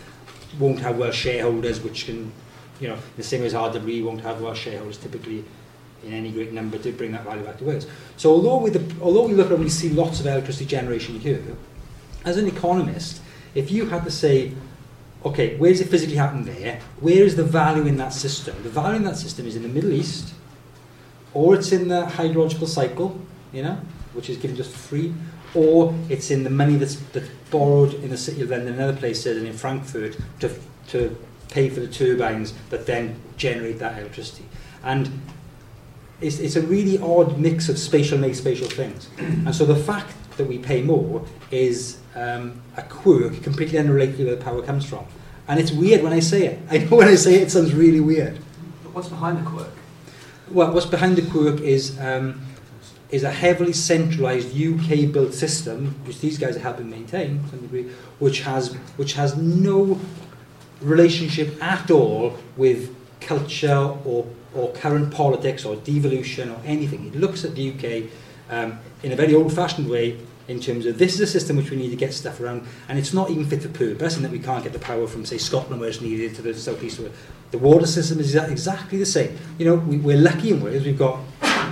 won't have Welsh shareholders, which can, you know, the same as R W E won't have Welsh shareholders typically in any great number to bring that value back to Wales. So although we, the, although we look and we see lots of electricity generation here, as an economist, if you had to say, okay, where does it physically happen there? Where is the value in that system? The value in that system is in the Middle East, or it's in the hydrological cycle, you know, which is given just for free, or it's in the money that's, that's borrowed in the city of London and other places and in Frankfurt to, to pay for the turbines that then generate that electricity. And it's, it's a really odd mix of spatial and aspatial things. And so the fact that we pay more is um, a quirk completely unrelated to where the power comes from. And it's weird when I say it. I know when I say it, it sounds really weird. But what's behind the quirk? Well, what's behind the quirk is um, is a heavily centralised U K-built system, which these guys are helping maintain to some degree, which has which has no relationship at all with culture or or current politics or devolution or anything. It looks at the U K um, in a very old-fashioned way in terms of this is a system which we need to get stuff around, and it's not even fit for purpose in that we can't get the power from, say, Scotland where it's needed to the southeast. The water system is exactly the same. You know, we, we're lucky in Wales, we've got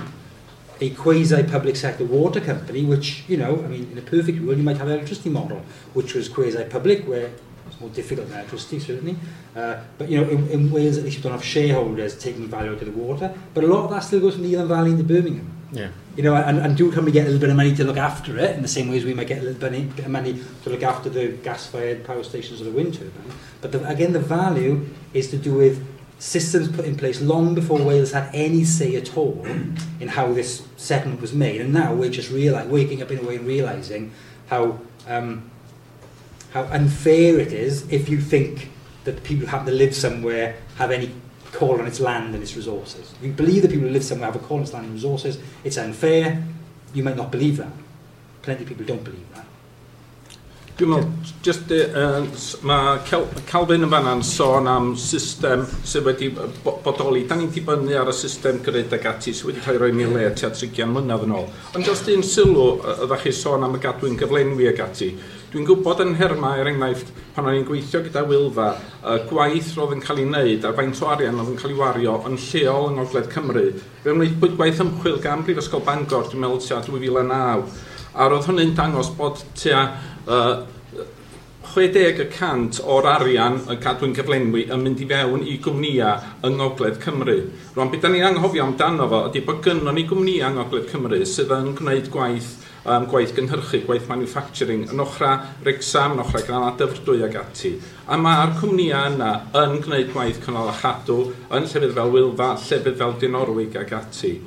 a quasi-public sector water company, which, you know, I mean, in a perfect world, you might have an electricity model, which was quasi-public, where it's more difficult than electricity, certainly. Uh, but, you know, in, in Wales, at least you don't have shareholders taking value out of the water. But a lot of that still goes from Needham Valley into Birmingham. Yeah. You know, and, and do company get a little bit of money to look after it, in the same way as we might get a little bit of money to look after the gas-fired power stations or the wind turbine. But the, again, the value is to do with systems put in place long before Wales had any say at all in how this settlement was made. And now we're just reali- waking up in a way and realising how, um, how unfair it is if you think that the people who happen to live somewhere have any call on its land and its resources. If you believe that people who live somewhere have a call on its land and resources, it's unfair. You might not believe that. Plenty of people don't believe that. Dwi'n meddwl, just, uh, mae Calvin yn fanna'n sôn am system sydd wedi bodoli. Da ni'n dibynnu ar y system grid ag ati sydd wedi cael ei roi i le tua trigian mlynedd yn ôl. Ond just un sylw, ydych chi sôn am y gadwyn gyflenwi ag ati. Dwi'n gwybod yn Herma, er enghraifft, pan o'n i'n gweithio gyda Wylfa, y gwaith roedd yn cael ei wneud a'r faint o arian oedd yn cael ei wario yn lleol yng Ngogledd Cymru. Fe wneud gwaith ymchwil gan Brifysgol Bangor, dwi'n meddwl tua dwy fil a naw. A roedd hynny'n dangos bod tua uh, chwedeg y cant o'r arian y cadwyn gyflenwi yn mynd i fewn i gwmnïa yng Ngogledd Cymru. Rwan, beth da ni'n anghofio amdano fo ydy bod gynnon ni gwmnïa yng Ngogledd Cymru sydd yn gwneud gwaith, um, gwaith gynhyrchu, gwaith manufacturing, yn ochra Wrecsam, yn ochra Granada Dyfrdwy ag ati. A mae'r cwmnïa yna yn gwneud gwaith cynnal a chadw yn llefydd fel Wylfa, llefydd fel Dinorwig ag ati.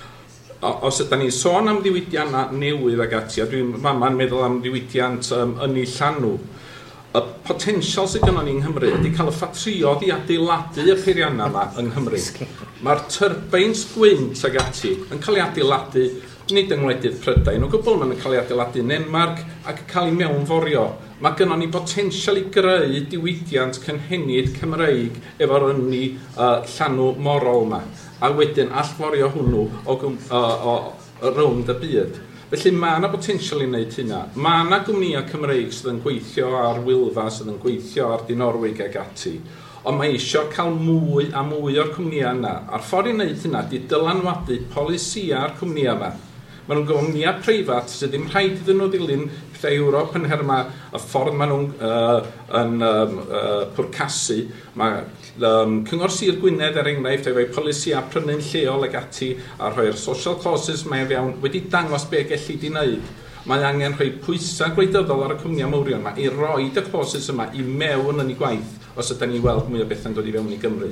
Os ydym ni'n sôn am ddiwydiannau newydd ag ati, a dwi'n fama'n meddwl am ddiwydiant um, yn ei llanw, y potensial sydd gynnon ni yng Nghymru ydy cael y ffatriod i adeiladu y peiriannau yma yng Nghymru. Mae'r turbines gwynt ag ati yn cael ei adeiladu nid yng ngwledydd Prydain, o gwbl ma'n cael ei adeiladu yn Enmarc ac cael ei mewnforio. Mae gynnon ni potensial i greu diwydiant cynhenid Cymreig efo'r ynni uh, llanw morol yma. A wedyn allforio hwnnw o, o, o, o rownd y byd. Felly mae yna potensial i wneud hynna. Mae yna gwmnïau Cymreig sydd yn gweithio ar Wylfa, sydd yn gweithio ar Dinorwig ag ati. Ond mae eisiau cael mwy a mwy o'r cwmnïau yna. A'r ffordd i wneud hynna di dylanwadu polisia'r cwmnïau yma. Mae nhw'n gwmnïau preifat sydd ddim rhaid iddyn nhw ddilyn pethau Ewrop yn Herma, y ffordd mae nhw'n uh, yn um, uh, pwrcasu. Mae um, Cyngor Sir Gwynedd er enghraifft efo'i polisia prynu'n lleol ag ati a rhoi'r social clauses mae fewn wedi dangos be gellid i wneud. Mae angen rhoi pwysau gwleidyddol ar y cwmnïau mawrion yma i roi y clauses yma i mewn yn ei gwaith os ydym ni weld mwy o bethau'n dod i fewn i Gymru.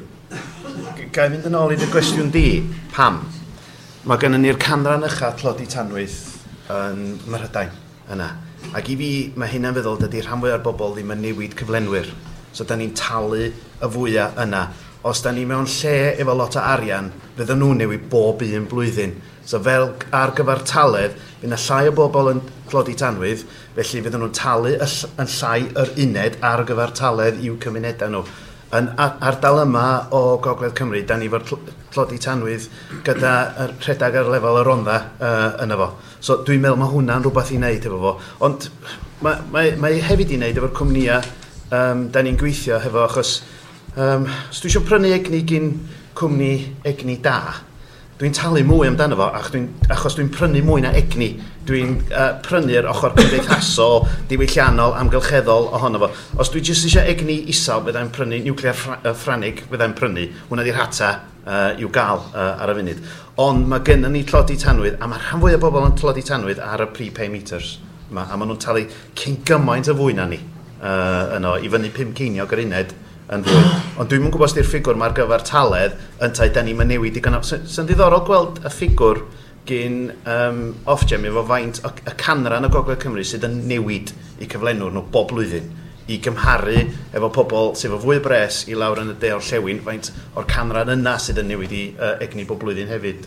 Gai fynd yn ôl i dy gwestiwn di, pam? Mae gennym ni'r canran ucha tlodi tanwydd yn Mhrydain yna. Ac i fi, mae hynna'n feddwl dydy rhan fwy o'r bobl ddim yn newid cyflenwyr. So, da ni'n talu y fwyaf yna. Os da ni mewn lle efo lot o arian, fydden nhw'n newid bob un blwyddyn. So, fel ar gyfartaledd, fydd yna llai o bobl yn tlodi tanwydd, felly fydden nhw'n talu yn llai yr uned ar gyfartaledd i'w cymunedau nhw. Yn ardal yma o Gogledd Cymru, da ni fod tlodi tanwydd gyda rhedag ar lefel y Rhondda uh, yna fo. So dwi'n meddwl mae hwnna'n rhywbeth i wneud efo fo. Ond mae, mae, mae hefyd i wneud efo'r cwmnïau um, da ni'n gweithio hefo, achos um, os dwi eisiau prynu egni gyn cwmni egni da, dwi'n talu mwy amdano fo, ach dwi'n, achos dwi'n prynu mwy na egni. Dwi'n uh, prynu'r ochr cymdeithasol, diwylliannol, amgylcheddol ohono fo. Os dwi jyst eisiau egni isal, byddai'n prynu niwclear ffra uh, ffranig, byddai'n prynu. Hwna di'r hata uh, i'w gael uh, ar y funud. Ond mae gennym ni tlodi tanwydd, a mae rhan fwy o bobl yn tlodi tanwydd ar y prepay meters. Ma, a maen nhw'n talu cyn gymaint o fwy na ni uh, yno, i fyny pum ceiniog yr uned yn fwy. Ond dwi'n mwyn gwybod os di'r ffigwr mae'r gyfer taledd yn tai da ni'n newid i gynnal. Sy'n so, ddiddorol gweld y ffigwr gyn um, Ofgem efo faint y, y canran o Gogledd Cymru sydd yn newid i cyflenwr nhw bob blwyddyn i gymharu efo pobl sydd efo fwy bres i lawr yn y de o'r llewyn, faint o'r canran yna sydd yn newid i uh, egni bob blwyddyn hefyd.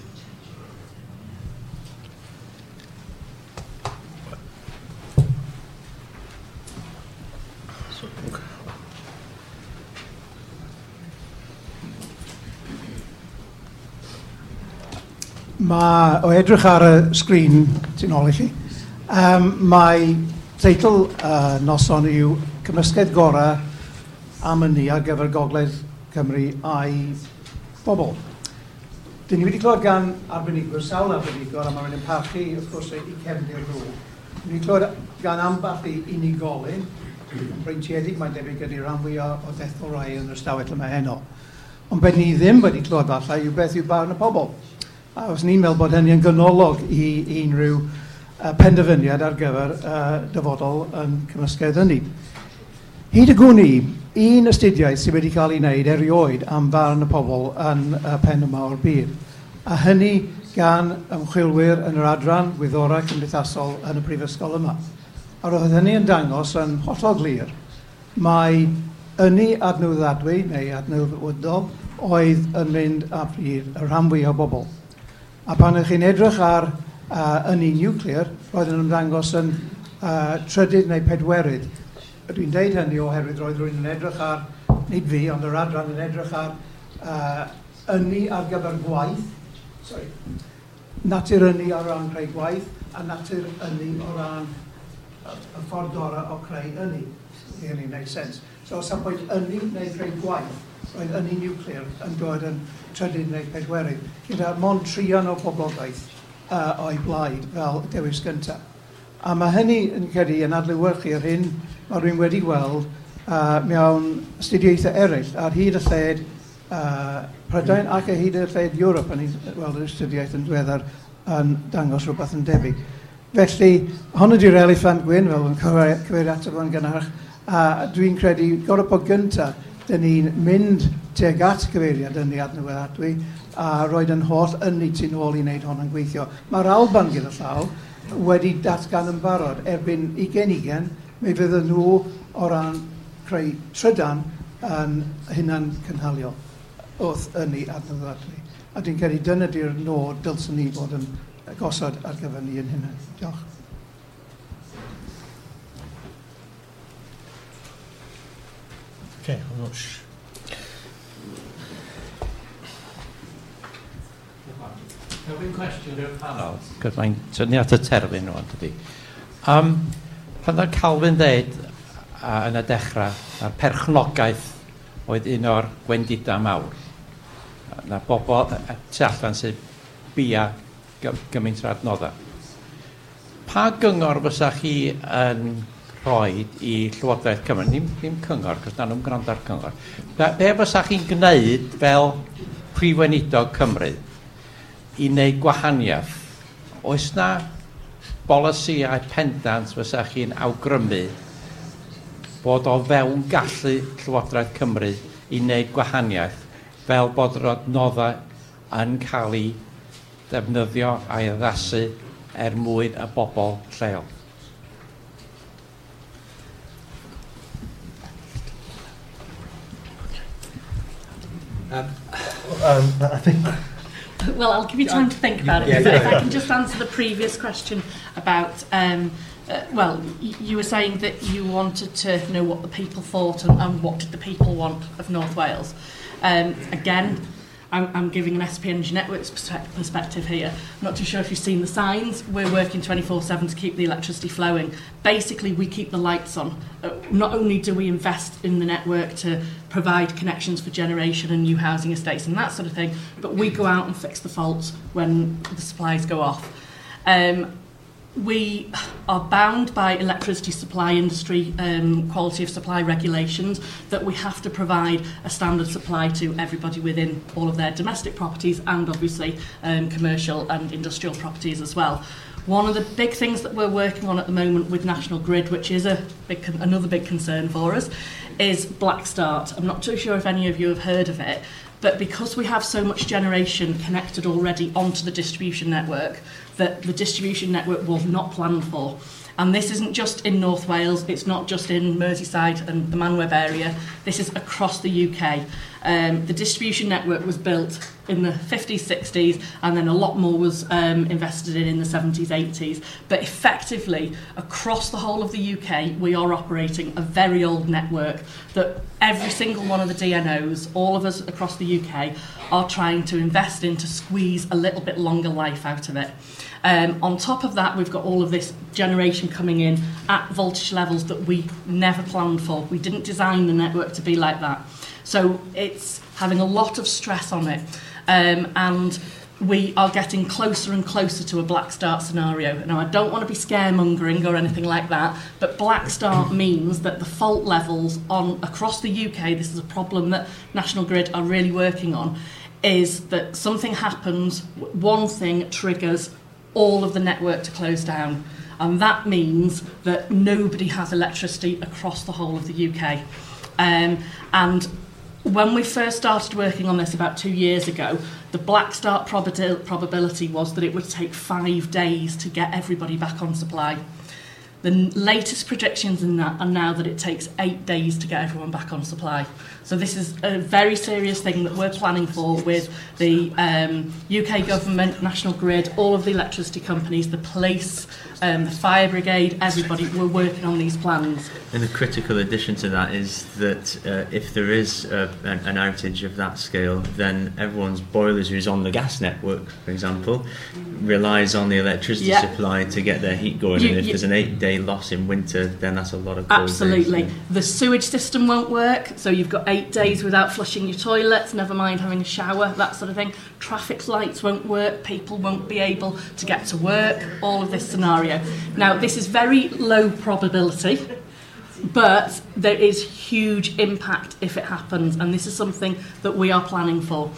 Mae, o edrych ar y sgrin tu'n ôl i chi, um, mae teitl uh, noson yw Cymysgedd Gorau am ynni ar gyfer Gogledd Cymru a'i bobl. Dyn ni wedi clywed gan arbenigwyr, sawl arbenigwr, a mae rwy'n parchu, wrth gwrs, i cefnir nhw. Dyn ni wedi clywed gan ambell i unigolyn, yn breintiedig, mae'n debyg ydy rhan fwy o, o dethol rai yn yr ystafell yma heno. Ond beth ni ddim wedi clywed falle yw beth yw barn y pobl. A os ni'n meddwl bod hynny yn gynolog i unrhyw uh, penderfyniad ar gyfer uh, dyfodol yn cymysgedd hynny. Hyd y gwni, un astudiaeth sydd wedi cael ei wneud erioed am barn y pobl yn uh, pen yma o'r byd. A hynny gan ymchwilwyr yn yr adran wyddorau cymdeithasol yn y prifysgol yma. A roedd hynny yn dangos yn hollol glir. Mae ynni adnewyddiadwy neu adnewyddol oedd yn mynd â pryd y rhan fwy o bobl. A pan ych chi'n edrych ar uh, ynni niwclear, roedd yn ymddangos yn uh, trydydd neu pedwerydd. Dwi'n deud hynny oherwydd roedd rwy'n yn edrych ar, nid fi, ond yr adran yn edrych ar uh, ynni ar gyfer gwaith, sorry, natur ynni o ran creu gwaith, a natur ynni o ran y ffordd gorau o creu ynni. I hynny'n gwneud sens. So, os am pwynt ynni neu creu gwaith, roedd ynni niwclear yn dod yn trydydd neu pedwerydd, gyda mond trian o boblogaeth uh, o'i blaid fel dewis gyntaf. A mae hynny yn credu yn adlewyrchu ar hyn mae rwy'n wedi weld uh, mewn astudiaethau eraill ar hyd y lled uh, Prydain ac ar hyd y lled Ewrop, yn weld yr astudiaeth yn ddiweddar yn dangos rhywbeth yn debyg. Felly, hon ydy'r eliffant gwyn, fel yn cyfeirio ato fo'n gynharach, a dwi'n credu gorau bod gyntaf dyn ni'n mynd tuag at gyfeiriad yn ei adnewyddadwy a roed yn holl ynni tu'n ôl i wneud hon yn gweithio. Mae'r Alban gyda llaw wedi datgan yn barod erbyn ugain ugain, mi fydden nhw o ran creu trydan yn hynna'n cynhalio wrth ynni adnewyddadwy. A dwi'n credu dyna di'r nod dylsyn ni bod yn gosod ar gyfer ni yn hynny. Diolch. Okay, I'm not sure. Gofyn cwestiwn i'r panel. Cos mae'n tynnu at y terfyn nhw, dydy. Um, pan oedd Calvin dweud uh, yn y dechrau, a'r perchnogaeth oedd un o'r gwendidau mawr. Na bobl uh, tu allan sy'n bia gymaint o'r adnoddau. Pa gyngor fysa chi yn rhoi i Llywodraeth Cymru, ddim, ddim cyngor, cos na nhw'n gwrando ar cyngor. Be, be fysa chi'n gwneud fel Prifweinidog Cymru i wneud gwahaniaeth? Oes na bolisiau pendant fysa chi'n awgrymu bod o fewn gallu Llywodraeth Cymru i wneud gwahaniaeth fel bod yr adnoddau yn cael ei defnyddio a'i addasu er mwyn y bobl lleol? Um, um, I think... Well, I'll give you time to think about it. Yeah, If, yeah, if yeah. I can just answer the previous question about, um, uh, well, y you were saying that you wanted to know what the people thought and, and what did the people want of North Wales. Um, again, I'm, I'm giving an S P Energy Networks perspective here. I'm not too sure if you've seen the signs. We're working twenty-four seven to keep the electricity flowing. Basically, we keep the lights on. Uh, not only do we invest in the network to provide connections for generation and new housing estates and that sort of thing, but we go out and fix the faults when the supplies go off. Um, We are bound by electricity supply industry um, quality of supply regulations that we have to provide a standard supply to everybody within all of their domestic properties and obviously um, commercial and industrial properties as well. One of the big things that we're working on at the moment with National Grid, which is a big con- another big concern for us, is Black Start. I'm not too sure if any of you have heard of it, but because we have so much generation connected already onto the distribution network, that the distribution network was not planned for. And this isn't just in North Wales, it's not just in Merseyside and the Manweb area, this is across the U K. Um, the distribution network was built in the fifties, sixties, and then a lot more was um, invested in in the seventies, eighties. But effectively, across the whole of the U K, we are operating a very old network that every single one of the D N Os, all of us across the U K, are trying to invest in to squeeze a little bit longer life out of it. Um, on top of that, we've got all of this generation coming in at voltage levels that we never planned for. We didn't design the network to be like that. So it's having a lot of stress on it. Um, and we are getting closer and closer to a Black Start scenario. Now, I don't want to be scaremongering or anything like that, but Black Start means that the fault levels on across the U K, this is a problem that National Grid are really working on, is that something happens, one thing triggers all of the network to close down. And that means that nobody has electricity across the whole of the U K. Um, and when we first started working on this about two years ago, the Black Start probabil- probability was that it would take five days to get everybody back on supply. The n- latest predictions in that are now that it takes eight days to get everyone back on supply. So this is a very serious thing that we're planning for with the um, U K government, National Grid, all of the electricity companies, the police, um, the fire brigade, everybody. We're working on these plans. And the critical addition to that is that uh, if there is uh, an, an outage of that scale, then everyone's boilers who's on the gas network, for example, relies on the electricity yeah. supply to get their heat going. You, and if you, there's an eight-day loss in winter, then that's a lot of cold absolutely. days. The sewage system won't work, so you've got eight days without flushing your toilets, never mind having a shower, that sort of thing. Traffic lights won't work, people won't be able to get to work, all of this scenario. Now, this is very low probability, but there is huge impact if it happens, and this is something that we are planning for.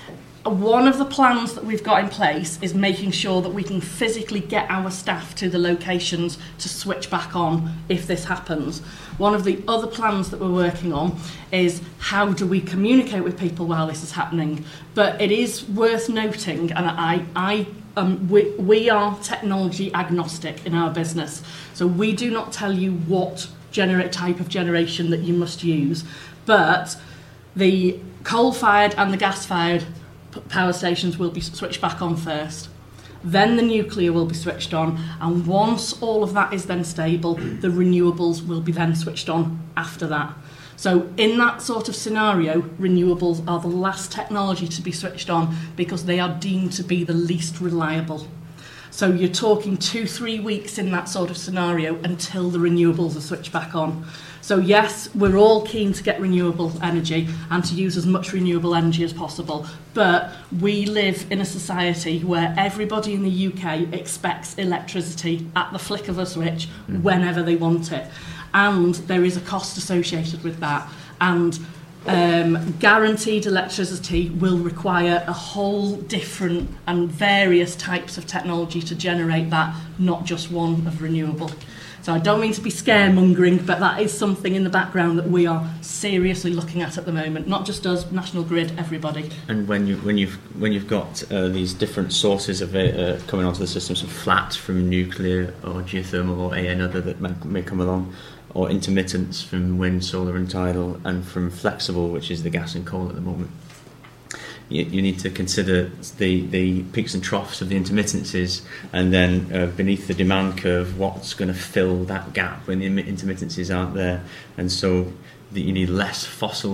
One of the plans that we've got in place is making sure that we can physically get our staff to the locations to switch back on if this happens. One of the other plans that we're working on is how do we communicate with people while this is happening. But it is worth noting, and I, I um, we, we are technology agnostic in our business. So we do not tell you what generate type of generation that you must use, but the coal-fired and the gas-fired power stations will be switched back on first. Then the nuclear will be switched on, and once all of that is then stable, the renewables will be then switched on after that. So in that sort of scenario, renewables are the last technology to be switched on because they are deemed to be the least reliable. So you're talking two, three weeks in that sort of scenario until the renewables are switched back on. So yes, we're all keen to get renewable energy and to use as much renewable energy as possible, but we live in a society where everybody in the U K expects electricity at the flick of a switch whenever they want it. And there is a cost associated with that. And um, guaranteed electricity will require a whole different and various types of technology to generate that, not just one of renewable. So I don't mean to be scaremongering, but that is something in the background that we are seriously looking at at the moment. Not just us, National Grid, everybody. And when you when you've when you've got uh, these different sources of it uh, coming onto the system, so flat from nuclear or geothermal or a another that may, may come along, or intermittents from wind, solar, and tidal, and from flexible, which is the gas and coal at the moment. You, you need to consider the, the peaks and troughs of the intermittencies, and then uh, beneath the demand curve, what's going to fill that gap when the intermittencies aren't there. And so the, you need less fossil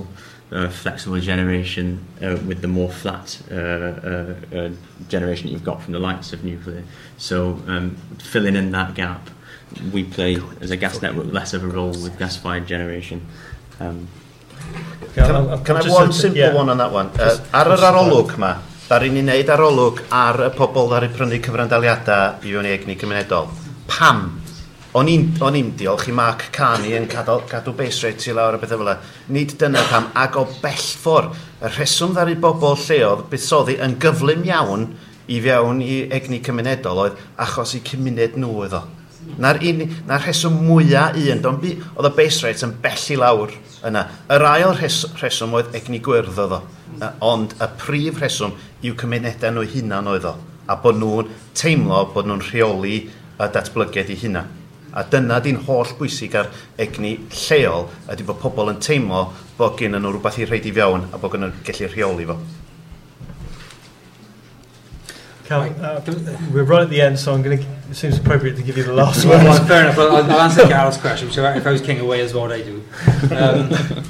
uh, flexible generation uh, with the more flat uh, uh, uh, generation you've got from the likes of nuclear. So um, filling in that gap, we play as a gas network less of a role with gas-fired generation. Um, Can, can I have one simple yeah. one on that one? Uh, ar yr arolwg yma, ddaru ni wneud arolwg ar y pobl ddaru prynu cyfrandaliadau i fewn i egni cymunedol. Pam? O'n i'n diolch i Mark Carney yn cadw, cadw base rate i lawr a bethau fel yna. Nid dyna pam, ag o bell ffordd. Y rheswm ddaru bobl lleodd buddsoddi yn gyflym iawn i fewn i egni cymunedol oedd achos i cymuned nhw oedd o. Na'r, un, na'r rheswm mwyaf un, oedd y base rate yn bell i lawr yna. Yr ail res, rheswm oedd egni gwyrdd oedd o. Ond y prif rheswm yw cymunedau nhw hunan oedd o. A bod nhw'n teimlo bod nhw'n rheoli y datblygiad i hunan. A dyna di'n holl bwysig ar egni lleol, ydy bod pobl yn teimlo bod gen nhw rhywbeth i rhaid i fewn a bod gen nhw'n gallu rheoli fo. Cal, uh, we're right at the end, so I'm going to. It seems appropriate to give you the last word. Well, fair enough. I'll, I'll answer Carol's question. So if I was king away, is what I do. Um,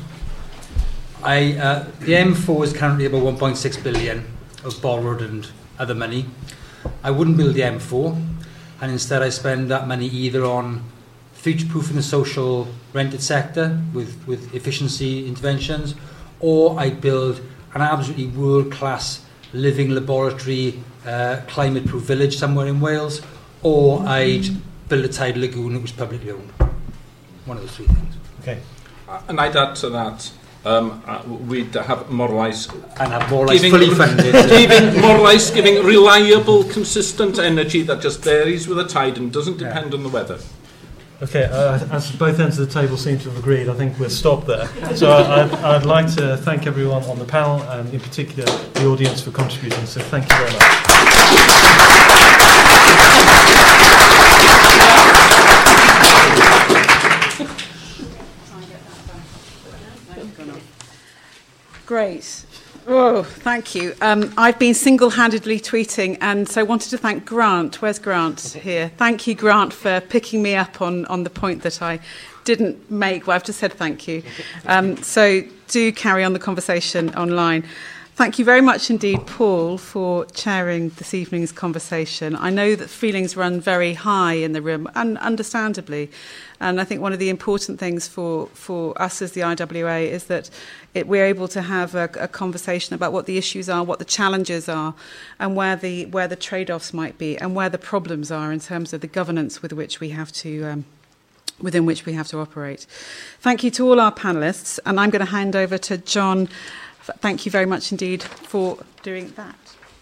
I uh, the M four is currently about one point six billion of borrowed and other money. I wouldn't build the M four, and instead I spend that money either on future-proofing the social rented sector with with efficiency interventions, or I build an absolutely world-class living laboratory, uh, climate-proof village somewhere in Wales, or I'd build a tidal lagoon that was publicly owned. One of those three things. Okay. Uh, and I'd add to that, um, uh, we'd have Morlais... And have Morlais fully funded. giving, Morlais giving reliable, consistent energy that just varies with the tide and doesn't depend yeah. on the weather. Okay, uh, as both ends of the table seem to have agreed, I think we'll stop there. So I, I'd, I'd like to thank everyone on the panel and in particular the audience for contributing, so thank you very much. Great. Oh, thank you. Um, I've been single-handedly tweeting, and so I wanted to thank Grant. Where's Grant? Here. Thank you, Grant, for picking me up on, on the point that I didn't make. Well, I've just said thank you. Um, so do carry on the conversation online. Thank you very much indeed, Paul, for chairing this evening's conversation. I know that feelings run very high in the room, and understandably. And I think one of the important things for, for us as the I W A is that it, we're able to have a, a conversation about what the issues are, what the challenges are, and where the, where the trade-offs might be, and where the problems are in terms of the governance with which we have to... Um, within which we have to operate. Thank you to all our panellists, and I'm going to hand over to John. Thank you very much indeed for doing that.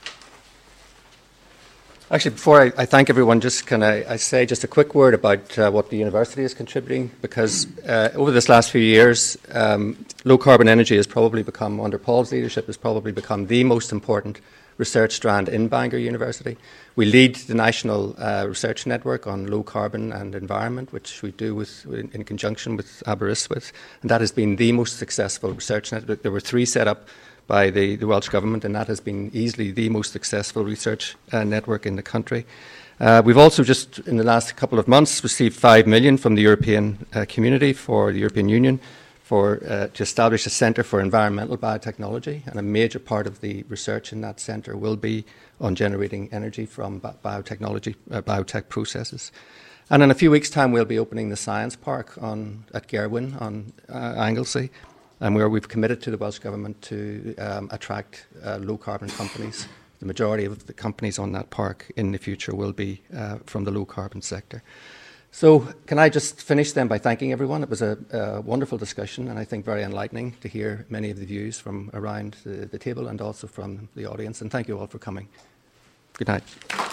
Actually, before I, I thank everyone, just can I, I say just a quick word about uh, what the university is contributing, because uh, over this last few years, um, low carbon energy has probably become, under Paul's leadership, has probably become the most important research strand in Bangor University. We lead the national uh, research network on low carbon and environment, which we do with, in, in conjunction with Aberystwyth, and that has been the most successful research network. There were three set up by the, the Welsh Government, and that has been easily the most successful research uh, network in the country. Uh, we've also just, in the last couple of months, received five million from the European uh, community for the European Union for, uh, to establish a centre for environmental biotechnology, and a major part of the research in that centre will be on generating energy from bi biotechnology, uh, biotech processes. And in a few weeks' time, we'll be opening the Science Park on, at Gerwin on uh, Anglesey, and where we've committed to the Welsh Government to um, attract uh, low-carbon companies. The majority of the companies on that park in the future will be uh, from the low-carbon sector. So can I just finish then by thanking everyone? It was a, a wonderful discussion, and I think very enlightening to hear many of the views from around the, the table and also from the audience. And thank you all for coming. Good night.